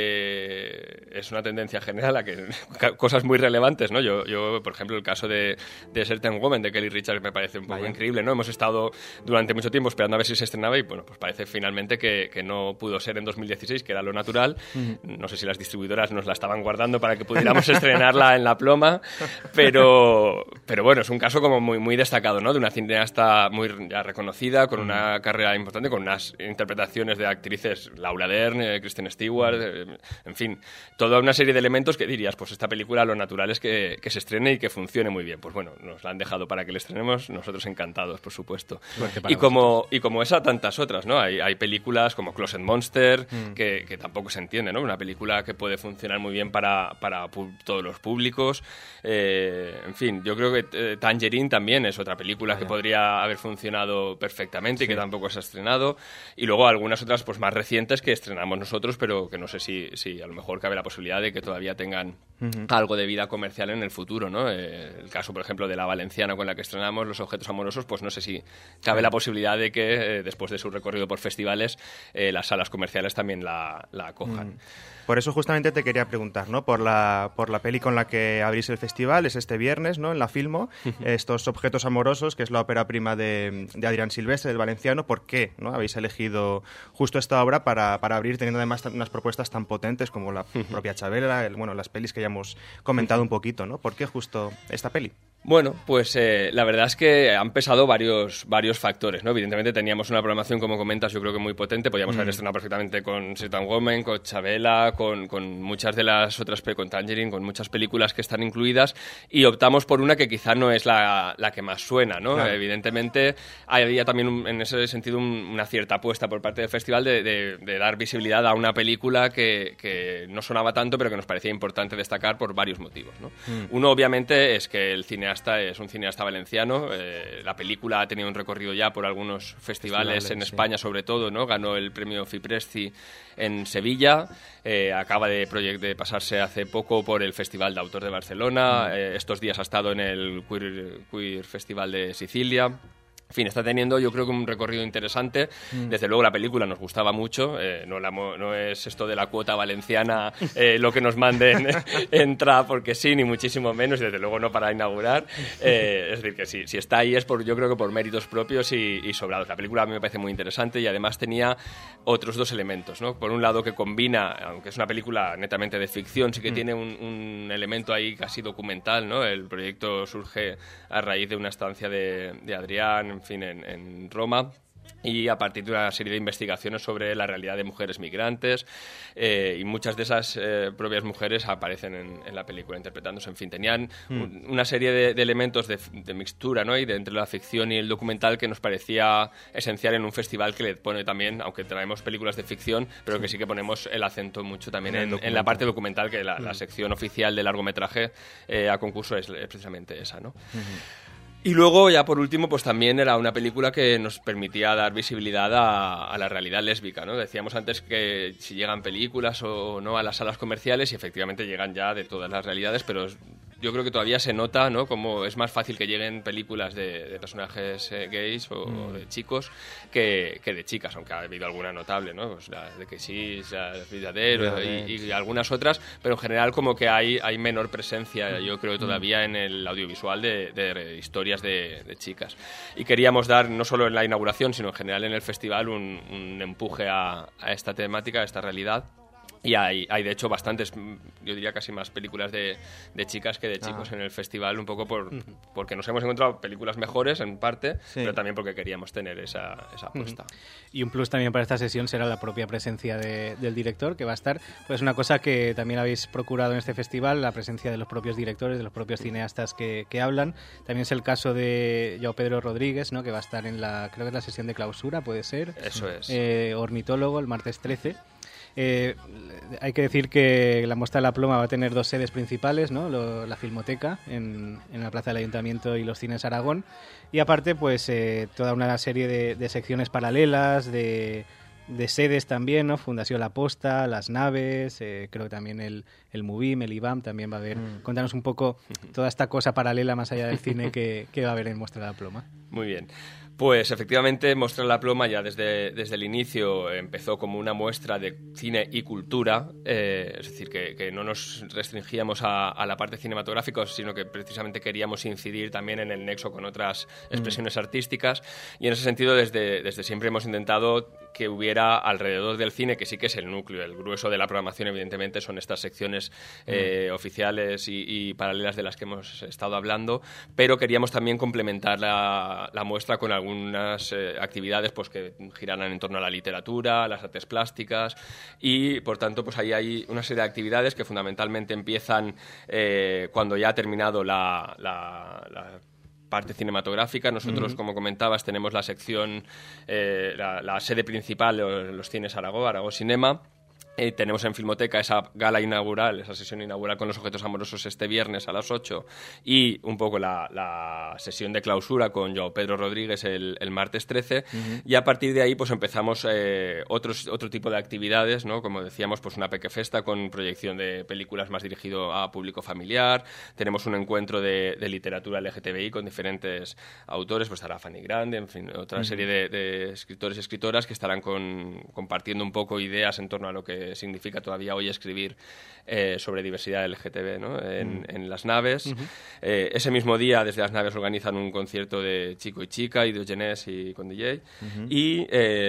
porque es una tendencia general a que cosas muy relevantes, ¿no? Yo por ejemplo, el caso de Certain Woman de Kelly Richards me parece un poco increíble, ¿no? Hemos estado durante mucho tiempo esperando a ver si se estrenaba y bueno, pues parece finalmente que no pudo ser en 2016, que era lo natural. No sé si las distribuidoras nos la estaban guardando para que pudiéramos estrenarla en La Ploma, pero bueno, es un caso como muy, muy destacado, ¿no? De una cineasta muy ya reconocida, con una carrera importante, con unas interpretaciones de actrices, Laura Dern, Kristen Stewart, en fin, toda una serie de elementos que dirías, pues esta película lo natural es que se estrene y que funcione muy bien. Pues bueno, nos la han dejado para que la estrenemos, nosotros encantados, por supuesto. Y como esa, tantas otras, ¿no? Hay películas como Closet Monster, que tampoco se entiende, ¿no? Una película que puede funcionar muy bien para todos los públicos. En fin, yo creo que Tangerine también es otra película que podría haber funcionado perfectamente y que tampoco se ha estrenado. Y luego algunas otras pues más recientes que estrenamos nosotros, pero que no sé si a lo mejor cabe la posibilidad de que todavía tengan algo de vida comercial en el futuro, ¿no? El caso, por ejemplo, de la valenciana con la que estrenamos Los objetos amorosos, pues no sé si cabe la posibilidad de que después de su recorrido por festivales las salas comerciales también la acojan. Por eso justamente te quería preguntar, ¿no? Por la peli con la que abrís el festival, es este viernes, ¿no? En la Filmo, Estos objetos amorosos, que es la ópera prima de Adrián Silvestre, del valenciano. ¿Por qué, no? Habéis elegido justo esta obra para abrir, teniendo además unas propuestas tan potentes como la propia Chabela, las pelis que ya hemos comentado un poquito, ¿no? ¿Por qué justo esta peli? Bueno, pues la verdad es que han pesado varios factores, ¿no? Evidentemente teníamos una programación, como comentas, yo creo que muy potente. Podíamos haber estrenado perfectamente con Certain Woman, con Chabela, con muchas de las otras, con Tangerine, con muchas películas que están incluidas, y optamos por una que quizá no es la que más suena, ¿no? Claro. Evidentemente había también en ese sentido una cierta apuesta por parte del festival de dar visibilidad a una película que no sonaba tanto, pero que nos parecía importante destacar por varios motivos, ¿no? Uno, obviamente, es que el cineasta es un cineasta valenciano. La película ha tenido un recorrido ya por algunos festivales en España, sobre todo, ¿no? Ganó el premio Fipresci en Sevilla, acaba de pasarse hace poco por el Festival de Autor de Barcelona, estos días ha estado en el Queer Festival de Sicilia. En fin, está teniendo, yo creo que un recorrido interesante. Desde luego la película nos gustaba mucho. No es esto de la cuota valenciana lo que nos manden entra porque sí, ni muchísimo menos. Desde luego no para inaugurar. Es decir, que si está ahí es yo creo que por méritos propios y sobrados. La película a mí me parece muy interesante y además tenía otros dos elementos, ¿no? Por un lado, que combina, aunque es una película netamente de ficción, sí que tiene un elemento ahí casi documental, ¿no? El proyecto surge a raíz de una estancia de Adrián, en fin, en Roma, y a partir de una serie de investigaciones sobre la realidad de mujeres migrantes, y muchas de esas propias mujeres aparecen en la película interpretándose. En fin, tenían una serie de elementos de mixtura, ¿no? Y entre la ficción y el documental que nos parecía esencial en un festival que le pone también, aunque traemos películas de ficción, pero que sí que ponemos el acento mucho también en la parte documental, que la sección oficial de largometraje a concurso es precisamente esa, ¿no? Y luego, ya por último, pues también era una película que nos permitía dar visibilidad a la realidad lésbica, ¿no? Decíamos antes que si llegan películas o no a las salas comerciales, y efectivamente llegan ya de todas las realidades, pero yo creo que todavía se nota, ¿no? Como es más fácil que lleguen películas de personajes gays o de chicos que de chicas, aunque ha habido alguna notable, ¿no? Pues la de Kesis, la de Vidadero y algunas otras, pero en general como que hay menor presencia, yo creo, todavía en el audiovisual de historias de chicas. Y queríamos dar, no solo en la inauguración, sino en general en el festival, un empuje a esta temática, a esta realidad. Y hay de hecho bastantes, yo diría casi más películas de chicas que de chicos en el festival, un poco porque nos hemos encontrado películas mejores en parte, pero también porque queríamos tener esa apuesta. Y un plus también para esta sesión será la propia presencia del director, que va a estar, pues una cosa que también habéis procurado en este festival, la presencia de los propios directores, de los propios cineastas que hablan. También es el caso de João Pedro Rodríguez, ¿no? Que va a estar en creo que es la sesión de clausura, puede ser. Eso es. Ornitólogo, el martes 13. Hay que decir que la Muestra de la Ploma va a tener 2 sedes principales, ¿no? La Filmoteca en la Plaza del Ayuntamiento y los Cines Aragón, y aparte pues toda una serie de secciones paralelas, de sedes también, ¿no? Fundación La Posta, Las Naves, creo que también el MUBIM, el IBAM también va a haber. Contanos un poco toda esta cosa paralela más allá del cine que va a haber en Muestra de la Ploma. Muy bien. Pues efectivamente, Muestra de la Ploma ya desde el inicio empezó como una muestra de cine y cultura, es decir, que no nos restringíamos a la parte cinematográfica, sino que precisamente queríamos incidir también en el nexo con otras expresiones artísticas, y en ese sentido desde siempre hemos intentado que hubiera alrededor del cine, que sí que es el núcleo, el grueso de la programación evidentemente son estas secciones oficiales y paralelas de las que hemos estado hablando, pero queríamos también complementar la muestra con algunas actividades pues que giraran en torno a la literatura, a las artes plásticas, y por tanto pues ahí hay una serie de actividades que fundamentalmente empiezan cuando ya ha terminado la parte cinematográfica. Nosotros, como comentabas, tenemos la sección, la sede principal, los cines Aragó Cinema. Tenemos en Filmoteca esa gala inaugural, esa sesión inaugural con los objetos amorosos este viernes a las 8, y un poco la sesión de clausura con João Pedro Rodríguez el martes 13, y a partir de ahí pues empezamos otro tipo de actividades, ¿no? Como decíamos, pues una pequefesta con proyección de películas más dirigido a público familiar. Tenemos un encuentro de literatura LGTBI con diferentes autores, pues estará Fanny Grande, en fin, otra serie de escritores y escritoras que estarán compartiendo un poco ideas en torno a lo que significa todavía hoy escribir sobre diversidad LGTB, ¿no? en Las Naves. Ese mismo día desde Las Naves organizan un concierto de Chico y Chica y de Eugenés y con DJ, y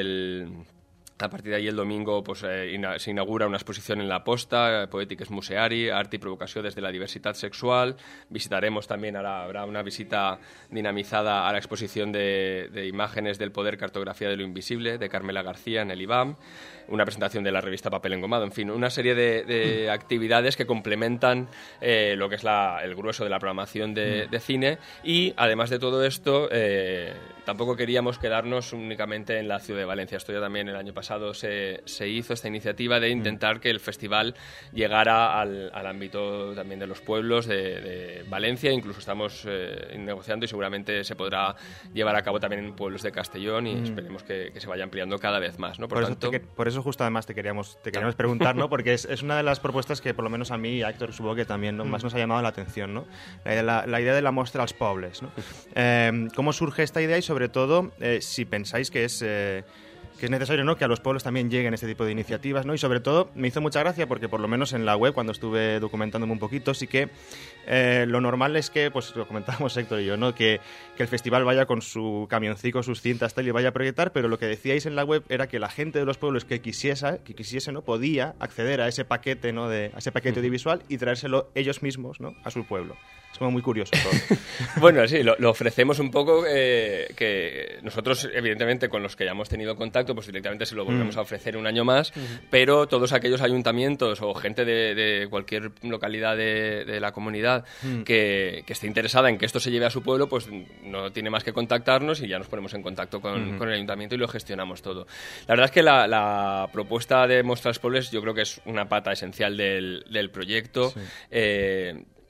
a partir de ahí el domingo pues, se inaugura una exposición en La Posta, Poètiques Museari, Arte y Provocació desde la diversidad sexual. Visitaremos también, habrá una visita dinamizada a la exposición de imágenes del poder, cartografía de lo invisible, de Carmela García en el IBAM, una presentación de la revista Papel Engomado, en fin, una serie de actividades que complementan lo que es el grueso de la programación de cine. Y además de todo esto, tampoco queríamos quedarnos únicamente en la ciudad de Valencia. Esto ya también el año pasado se hizo esta iniciativa de intentar que el festival llegara al ámbito también de los pueblos de Valencia. Incluso estamos negociando y seguramente se podrá llevar a cabo también en pueblos de Castellón, y esperemos que se vaya ampliando cada vez más, ¿no? Por eso justo además te queríamos preguntar, ¿no? Porque es una de las propuestas que por lo menos a mí y a Héctor supongo que también, ¿no? Más nos ha llamado la atención, ¿no? La idea de la mostra als pobles, ¿no? ¿Cómo surge esta idea? Y sobre todo, si pensáis que es necesario, ¿no? Que a los pueblos también lleguen este tipo de iniciativas, ¿no? Y sobre todo me hizo mucha gracia porque por lo menos en la web, cuando estuve documentándome un poquito, sí que lo normal es que, pues lo comentábamos Héctor y yo, ¿no? Que el festival vaya con su camioncito, sus cintas, tal, y vaya a proyectar, pero lo que decíais en la web era que la gente de los pueblos que quisiese, ¿no? Podía acceder a ese paquete, ¿no? A ese paquete audiovisual y traérselo ellos mismos, ¿no? A su pueblo. Es como muy curioso todo. Bueno, sí, lo ofrecemos un poco, que nosotros, evidentemente, con los que ya hemos tenido contacto, pues directamente se lo volvemos a ofrecer un año más, pero todos aquellos ayuntamientos o gente de cualquier localidad de la comunidad que esté interesada en que esto se lleve a su pueblo, pues no tiene más que contactarnos y ya nos ponemos en contacto con el ayuntamiento y lo gestionamos todo. La verdad es que la propuesta de Mostra als Pobles yo creo que es una pata esencial del proyecto. Sí.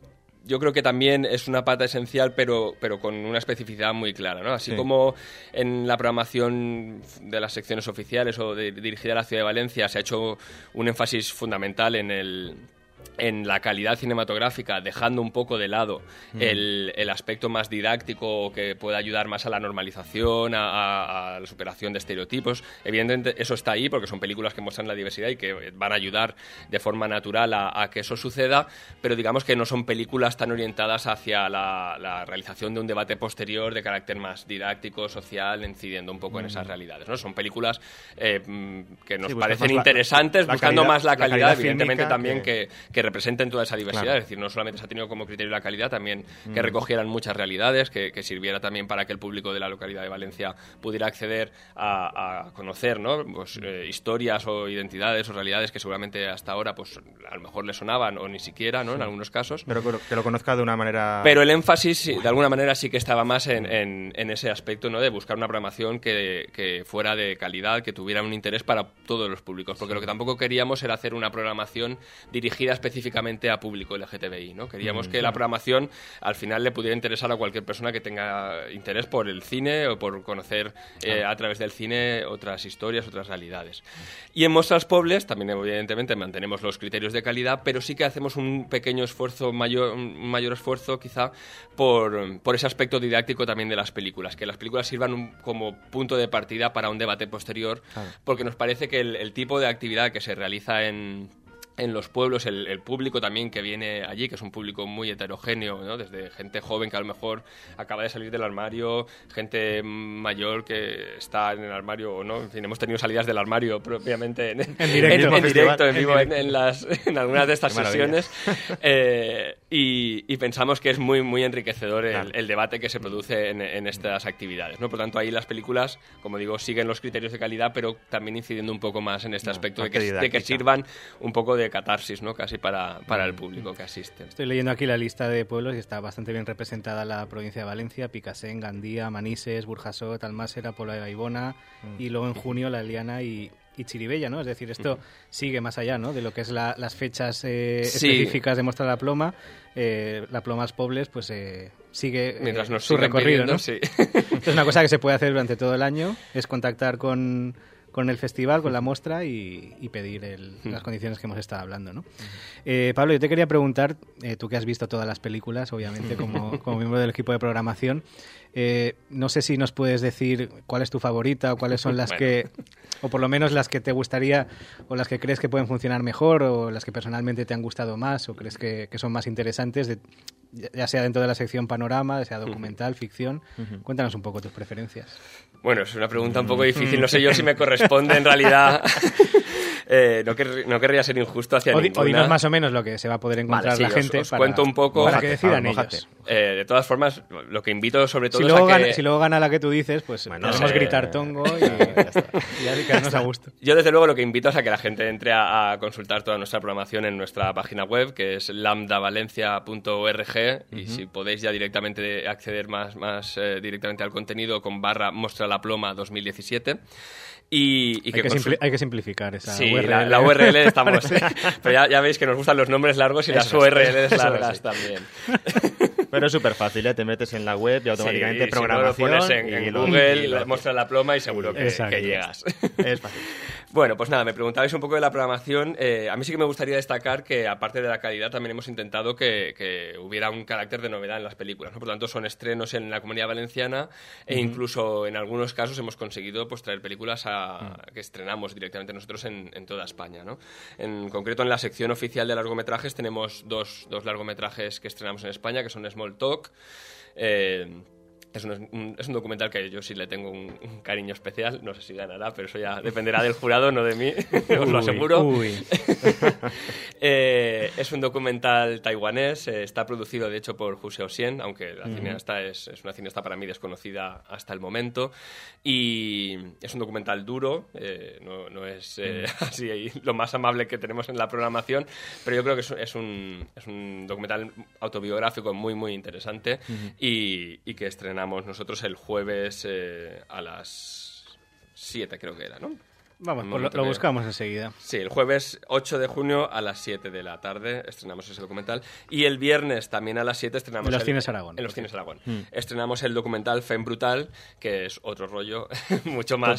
yo creo que también es una pata esencial, pero con una especificidad muy clara, ¿no? Así Sí. como en la programación de las secciones oficiales o dirigida a la ciudad de Valencia se ha hecho un énfasis fundamental en la calidad cinematográfica, dejando un poco de lado el aspecto más didáctico que pueda ayudar más a la normalización, a la superación de estereotipos. Evidentemente eso está ahí porque son películas que muestran la diversidad y que van a ayudar de forma natural a que eso suceda, pero digamos que no son películas tan orientadas hacia la realización de un debate posterior de carácter más didáctico, social, incidiendo un poco en esas realidades, ¿no? Son películas que nos parecen interesantes, buscando más la calidad, evidentemente también que representen toda esa diversidad, Claro. es decir, no solamente se ha tenido como criterio la calidad, también que recogieran muchas realidades, que sirviera también para que el público de la localidad de Valencia pudiera acceder a conocer, ¿no? Pues, historias o identidades o realidades que seguramente hasta ahora pues a lo mejor le sonaban o ni siquiera, ¿no? En algunos casos. Pero que lo conozca de una manera... Pero el énfasis, sí, de alguna manera, sí que estaba más en ese aspecto, ¿no? De buscar una programación que fuera de calidad, que tuviera un interés para todos los públicos, porque lo que tampoco queríamos era hacer una programación dirigida específicamente a público LGTBI, ¿no? Queríamos que la programación al final le pudiera interesar a cualquier persona que tenga interés por el cine o por conocer a través del cine otras historias, otras realidades. Y en Mostras Pobles también evidentemente mantenemos los criterios de calidad, pero sí que hacemos un pequeño esfuerzo, un mayor esfuerzo quizá por ese aspecto didáctico también de las películas, que las películas sirvan como punto de partida para un debate posterior, porque nos parece que el tipo de actividad que se realiza en los pueblos, el público también que viene allí, que es un público muy heterogéneo, ¿no? Desde gente joven que a lo mejor acaba de salir del armario, gente mayor que está en el armario o no, en fin, hemos tenido salidas del armario propiamente en directo, en vivo, en algunas de estas sesiones, y pensamos que es muy, muy enriquecedor el debate que se produce en estas actividades, ¿no? Por tanto, ahí las películas, como digo, siguen los criterios de calidad, pero también incidiendo un poco más en este aspecto de que sirvan un poco de catarsis, ¿no? Casi para el público que asiste. Estoy leyendo aquí la lista de pueblos y está bastante bien representada la provincia de Valencia: Picassent, Gandía, Manises, Burjasot, Almásera, Puebla de Gaibona, y luego en junio La Eliana y Chirivella, ¿no? Es decir, esto sigue más allá, ¿no? De lo que es las fechas específicas de Mostra la Ploma. La Plomas Pobles, pues sigue mientras nos su recorrido, pidiendo, ¿no? sí. Es una cosa que se puede hacer durante todo el año, es contactar con el festival, con la muestra y pedir las condiciones que hemos estado hablando, ¿no? Pablo, yo te quería preguntar, tú que has visto todas las películas, obviamente, como miembro del equipo de programación, no sé si nos puedes decir cuál es tu favorita o cuáles son las que, o por lo menos las que te gustaría o las que crees que pueden funcionar mejor o las que personalmente te han gustado más o crees que son más interesantes, ya sea dentro de la sección panorama, sea documental, ficción. Cuéntanos un poco tus preferencias. Bueno, es una pregunta un poco difícil, no sé yo si me corresponde en realidad. No querría ser injusto hacia ninguna. O dinos más o menos lo que se va a poder encontrar la gente. Os cuento un poco para que decidan ellos. De todas formas, lo que invito sobre todo si luego gana la que tú dices, pues podemos gritar tongo y ya quedarnos a gusto. Yo desde luego lo que invito es a que la gente entre a consultar toda nuestra programación en nuestra página web, que es lambdavalencia.org, y si podéis ya directamente acceder más directamente al contenido con /Mostra la Ploma 2017. Hay que simplificar esa URL. La URL estamos... pero ya veis que nos gustan los nombres largos y las URLs largas también. Pero es súper fácil, ¿eh? Te metes en la web y automáticamente programación. Si no, lo pones en Google, Muestra la Ploma y seguro que llegas. Es fácil. Bueno, pues nada, me preguntabais un poco de la programación. A mí sí que me gustaría destacar que, aparte de la calidad, también hemos intentado que hubiera un carácter de novedad en las películas, ¿no? Por lo tanto, son estrenos en la Comunidad Valenciana e incluso en algunos casos hemos conseguido pues traer películas que estrenamos directamente nosotros en toda España, ¿no? En concreto, en la sección oficial de largometrajes tenemos dos largometrajes que estrenamos en España, que son Small Talk. Es un documental que yo sí le tengo un cariño especial. No sé si ganará, pero eso ya dependerá del jurado, no de mí, os lo aseguro. Es un documental taiwanés, está producido de hecho por Hu Xiaoxian, aunque la cineasta es una cineasta para mí desconocida hasta el momento. Y es un documental duro, no es así lo más amable que tenemos en la programación, pero yo creo que es un documental autobiográfico muy, muy interesante y que estrenamos nosotros el jueves a las 7, creo que era, ¿no? Vamos, pues lo buscamos enseguida. Sí, el jueves 8 de junio a las 7 de la tarde estrenamos ese documental. Y el viernes también a las 7 estrenamos... En los Cines Aragón. En los Cines Aragón. Estrenamos el documental Femme Brutal, que es otro rollo mucho más,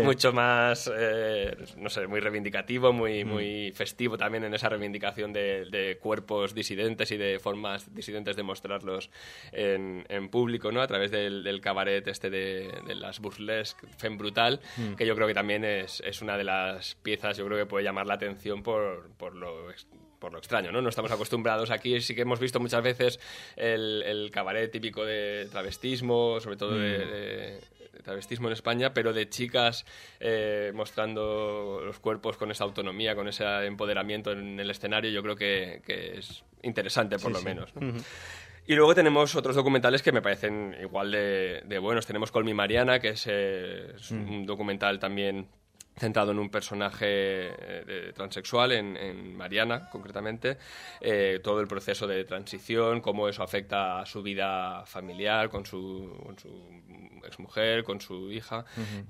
no sé, muy reivindicativo, muy festivo también en esa reivindicación de cuerpos disidentes y de formas disidentes de mostrarlos en público, ¿no? A través del cabaret de las burlesques Femme Brutal, que yo creo que también es una de las piezas, yo creo que puede llamar la atención por lo extraño, ¿no? No estamos acostumbrados aquí, sí que hemos visto muchas veces el cabaret típico de travestismo, sobre todo de travestismo en España, pero de chicas mostrando los cuerpos con esa autonomía, con ese empoderamiento en el escenario, yo creo que es interesante por lo menos, ¿no? Y luego tenemos otros documentales que me parecen igual de buenos. Tenemos Call Me Mariana, que es un documental también centrado en un personaje transexual, en Mariana, concretamente. Todo el proceso de transición, cómo eso afecta a su vida familiar, con su exmujer, con su hija.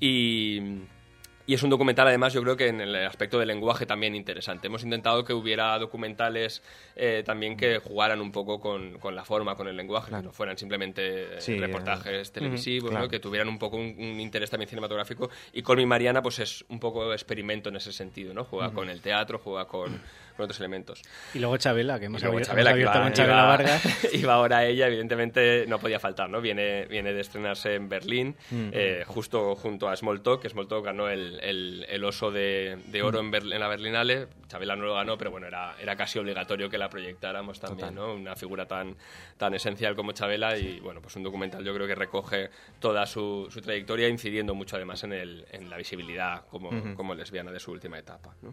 Y es un documental, además, yo creo que en el aspecto del lenguaje también interesante. Hemos intentado que hubiera documentales también que jugaran un poco con la forma, con el lenguaje, que no fueran simplemente reportajes televisivos, ¿no? Que tuvieran un poco un interés también cinematográfico. Y Call Me Mariana pues es un poco experimento en ese sentido, ¿no? Juega con el teatro, juega con otros elementos. Y luego Chabela, que hemos abierto con Chabela Vargas. Iba ahora ella, evidentemente no podía faltar, ¿no? Viene de estrenarse en Berlín, justo junto a Small Talk, que Small Talk ganó el Oso de Oro en la Berlinale. Chabela no lo ganó, pero bueno, era casi obligatorio que la proyectáramos también, ¿no? Una figura tan esencial como Chabela, y bueno, pues un documental yo creo que recoge toda su trayectoria, incidiendo mucho además en la visibilidad como lesbiana de su última etapa, ¿no?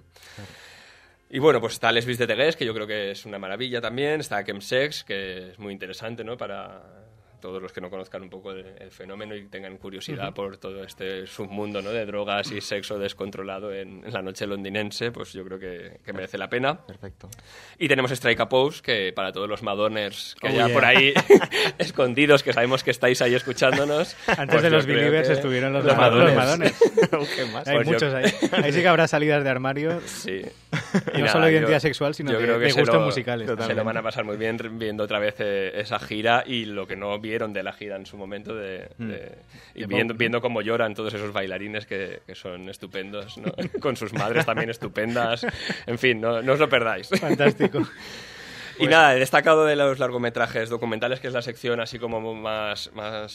Y bueno, pues está Lesbies de Tegués, que yo creo que es una maravilla también. Está Chemsex, que es muy interesante, ¿no? Para todos los que no conozcan un poco el fenómeno y tengan curiosidad por todo este submundo, ¿no? De drogas y sexo descontrolado en la noche londinense, pues yo creo que merece la pena. Perfecto. Y tenemos Strike a Pose, que para todos los madoners que haya por ahí escondidos, que sabemos que estáis ahí escuchándonos. Antes pues de los Believers estuvieron los madoners. ¿Qué más? Hay Pues muchos ahí. Ahí sí que habrá salidas de armario. Sí. Y no solo de identidad sexual, sino de gustos musicales. Se lo van a pasar muy bien viendo otra vez esa gira y lo que no vieron de la gira en su momento y viendo cómo lloran todos esos bailarines que son estupendos, ¿no? Con sus madres también estupendas. En fin, no os lo perdáis. Fantástico. Y nada, he destacado de los largometrajes documentales, que es la sección así como más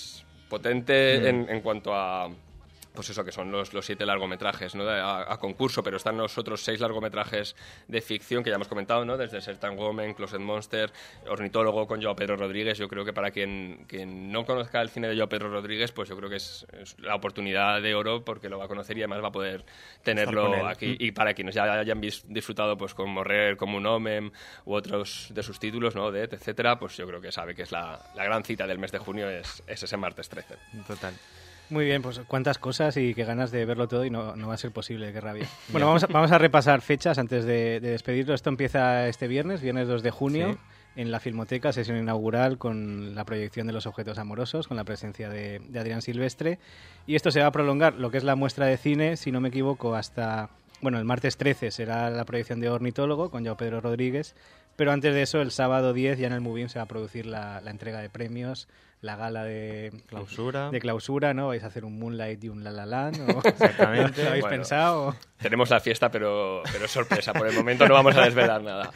potente en cuanto a... Pues eso, que son los 7 largometrajes, ¿no? a concurso, pero están los otros 6 largometrajes de ficción que ya hemos comentado, ¿no? Desde Certain Woman, Closet Monster, Ornitólogo con Joao Pedro Rodríguez. Yo creo que para quien no conozca el cine de Joao Pedro Rodríguez, pues yo creo que es la oportunidad de oro, porque lo va a conocer y además va a poder tenerlo aquí. Y para quienes ya hayan disfrutado pues con Morrer como un hombre u otros de sus títulos, ¿no? Death, etcétera, pues yo creo que sabe que es la gran cita del mes de junio, es ese martes 13. Total. Muy bien, pues cuántas cosas y qué ganas de verlo todo, y no va a ser posible, qué rabia. Bueno, vamos a repasar fechas antes de despedirlo. Esto empieza este viernes 2 de junio, en la Filmoteca, sesión inaugural con la proyección de Los objetos amorosos, con la presencia de Adrián Silvestre. Y esto se va a prolongar, lo que es la muestra de cine, si no me equivoco, hasta... Bueno, el martes 13 será la proyección de Ornitólogo con Joao Pedro Rodríguez, pero antes de eso, el sábado 10, ya en el Movim se va a producir la entrega de premios, la gala de clausura, ¿no? ¿Vais a hacer un Moonlight y un La La Land? ¿O? Exactamente. ¿Lo habéis pensado? Tenemos la fiesta, pero es sorpresa. Por el momento no vamos a desvelar nada.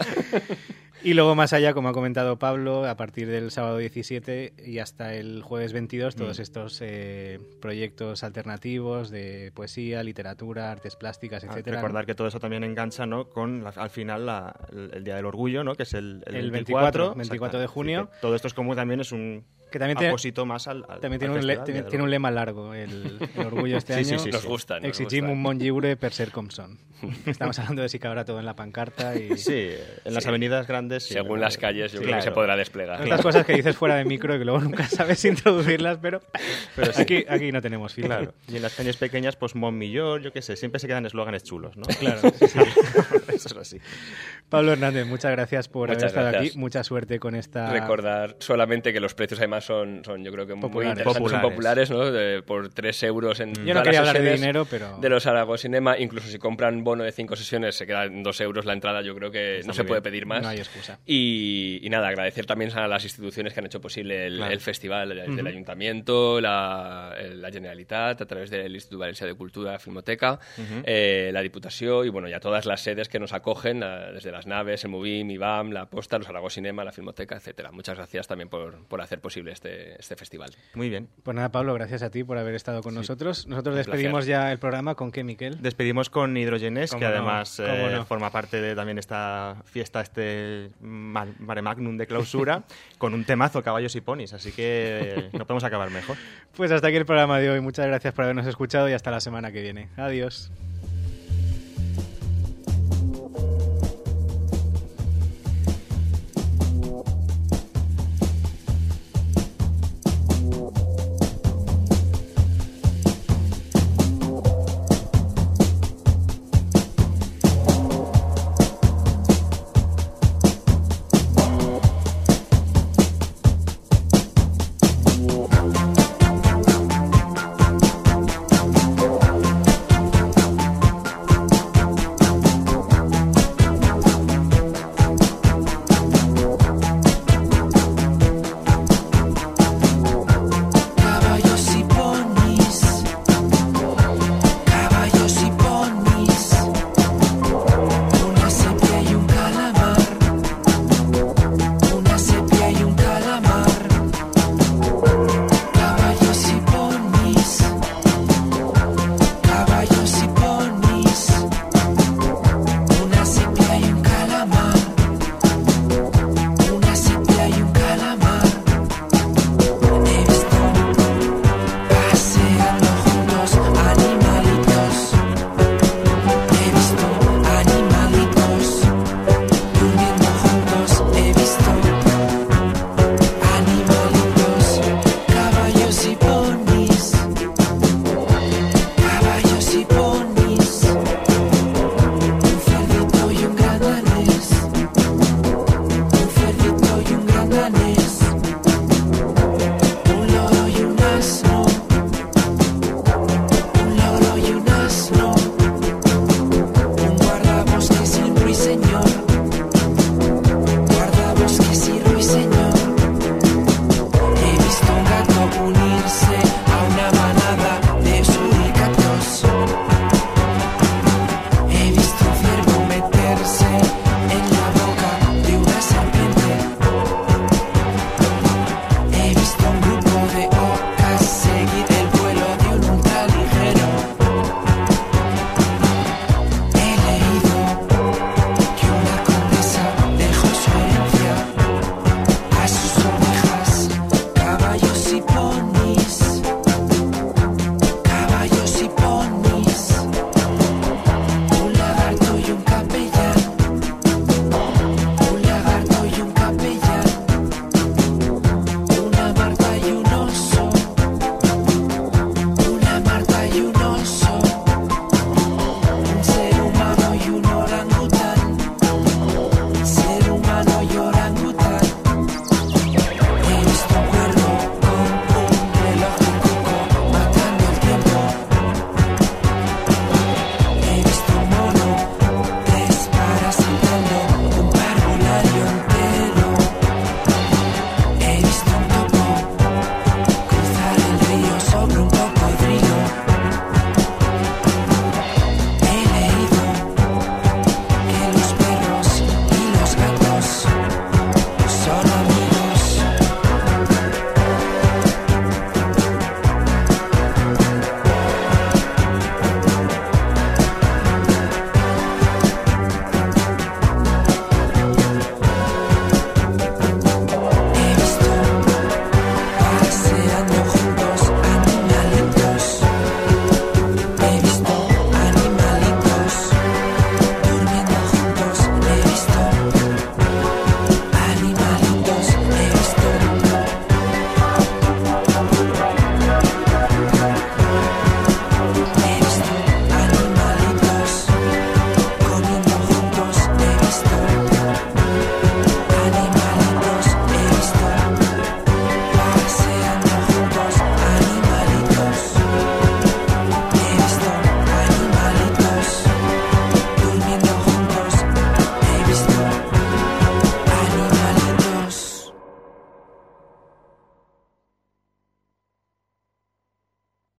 Y luego más allá, como ha comentado Pablo, a partir del sábado 17 y hasta el jueves 22, todos estos proyectos alternativos de poesía, literatura, artes plásticas, etcétera. Recordar que todo eso también engancha, ¿no? Con al final el Día del Orgullo, ¿no? Que es el 24 de junio. Sí, todo esto es como también es un... Que también apósito más al también tiene un lema largo el orgullo este año. Sí, nos gusta. Exigim un bon lliure per ser com son. Estamos hablando de si cabrá todo en la pancarta y... Sí, en las avenidas grandes... Según las calles yo creo que se podrá desplegar. Estas cosas que dices fuera de micro y que luego nunca sabes introducirlas, pero sí. aquí no tenemos filtro. Claro. Y en las peñas pequeñas, pues Mon Millor, yo qué sé, siempre se quedan eslóganes chulos, ¿no? Claro. Sí. Eso es así. Pablo Hernández, muchas gracias por haber estado aquí. Mucha suerte con esta... Recordar solamente que los precios además son yo creo que muy Populares. interesantes, son populares, ¿no? Por 3 euros en Yo no todas quería las hablar de sesiones dinero, pero... de los Aragó Cinema, incluso si compran bono de 5 sesiones se quedan 2 euros la entrada, yo creo que Está no muy se puede bien. pedir más. No hay excusa. Y nada, agradecer también a las instituciones que han hecho posible Claro. el festival, del Ayuntamiento, la Generalitat, a través del Instituto Valencià de Cultura, la Filmoteca, la Diputació y bueno, ya todas las sedes que nos acogen, desde las naves, el Movim, IBAM, la Posta, los Aragó Cinema, la Filmoteca, etcétera. Muchas gracias también por hacer posible este festival. Muy bien. Pues nada, Pablo, gracias a ti por haber estado con nosotros. Nosotros un despedimos placer. ya el programa. ¿Con qué, Miquel? Despedimos con Hidrogenes, Cómo que no, además cómo no. forma parte de también esta fiesta, este mare magnum de clausura, con un temazo, Caballos y Ponis, así que no podemos acabar mejor. Pues hasta aquí el programa de hoy. Muchas gracias por habernos escuchado y hasta la semana que viene. Adiós.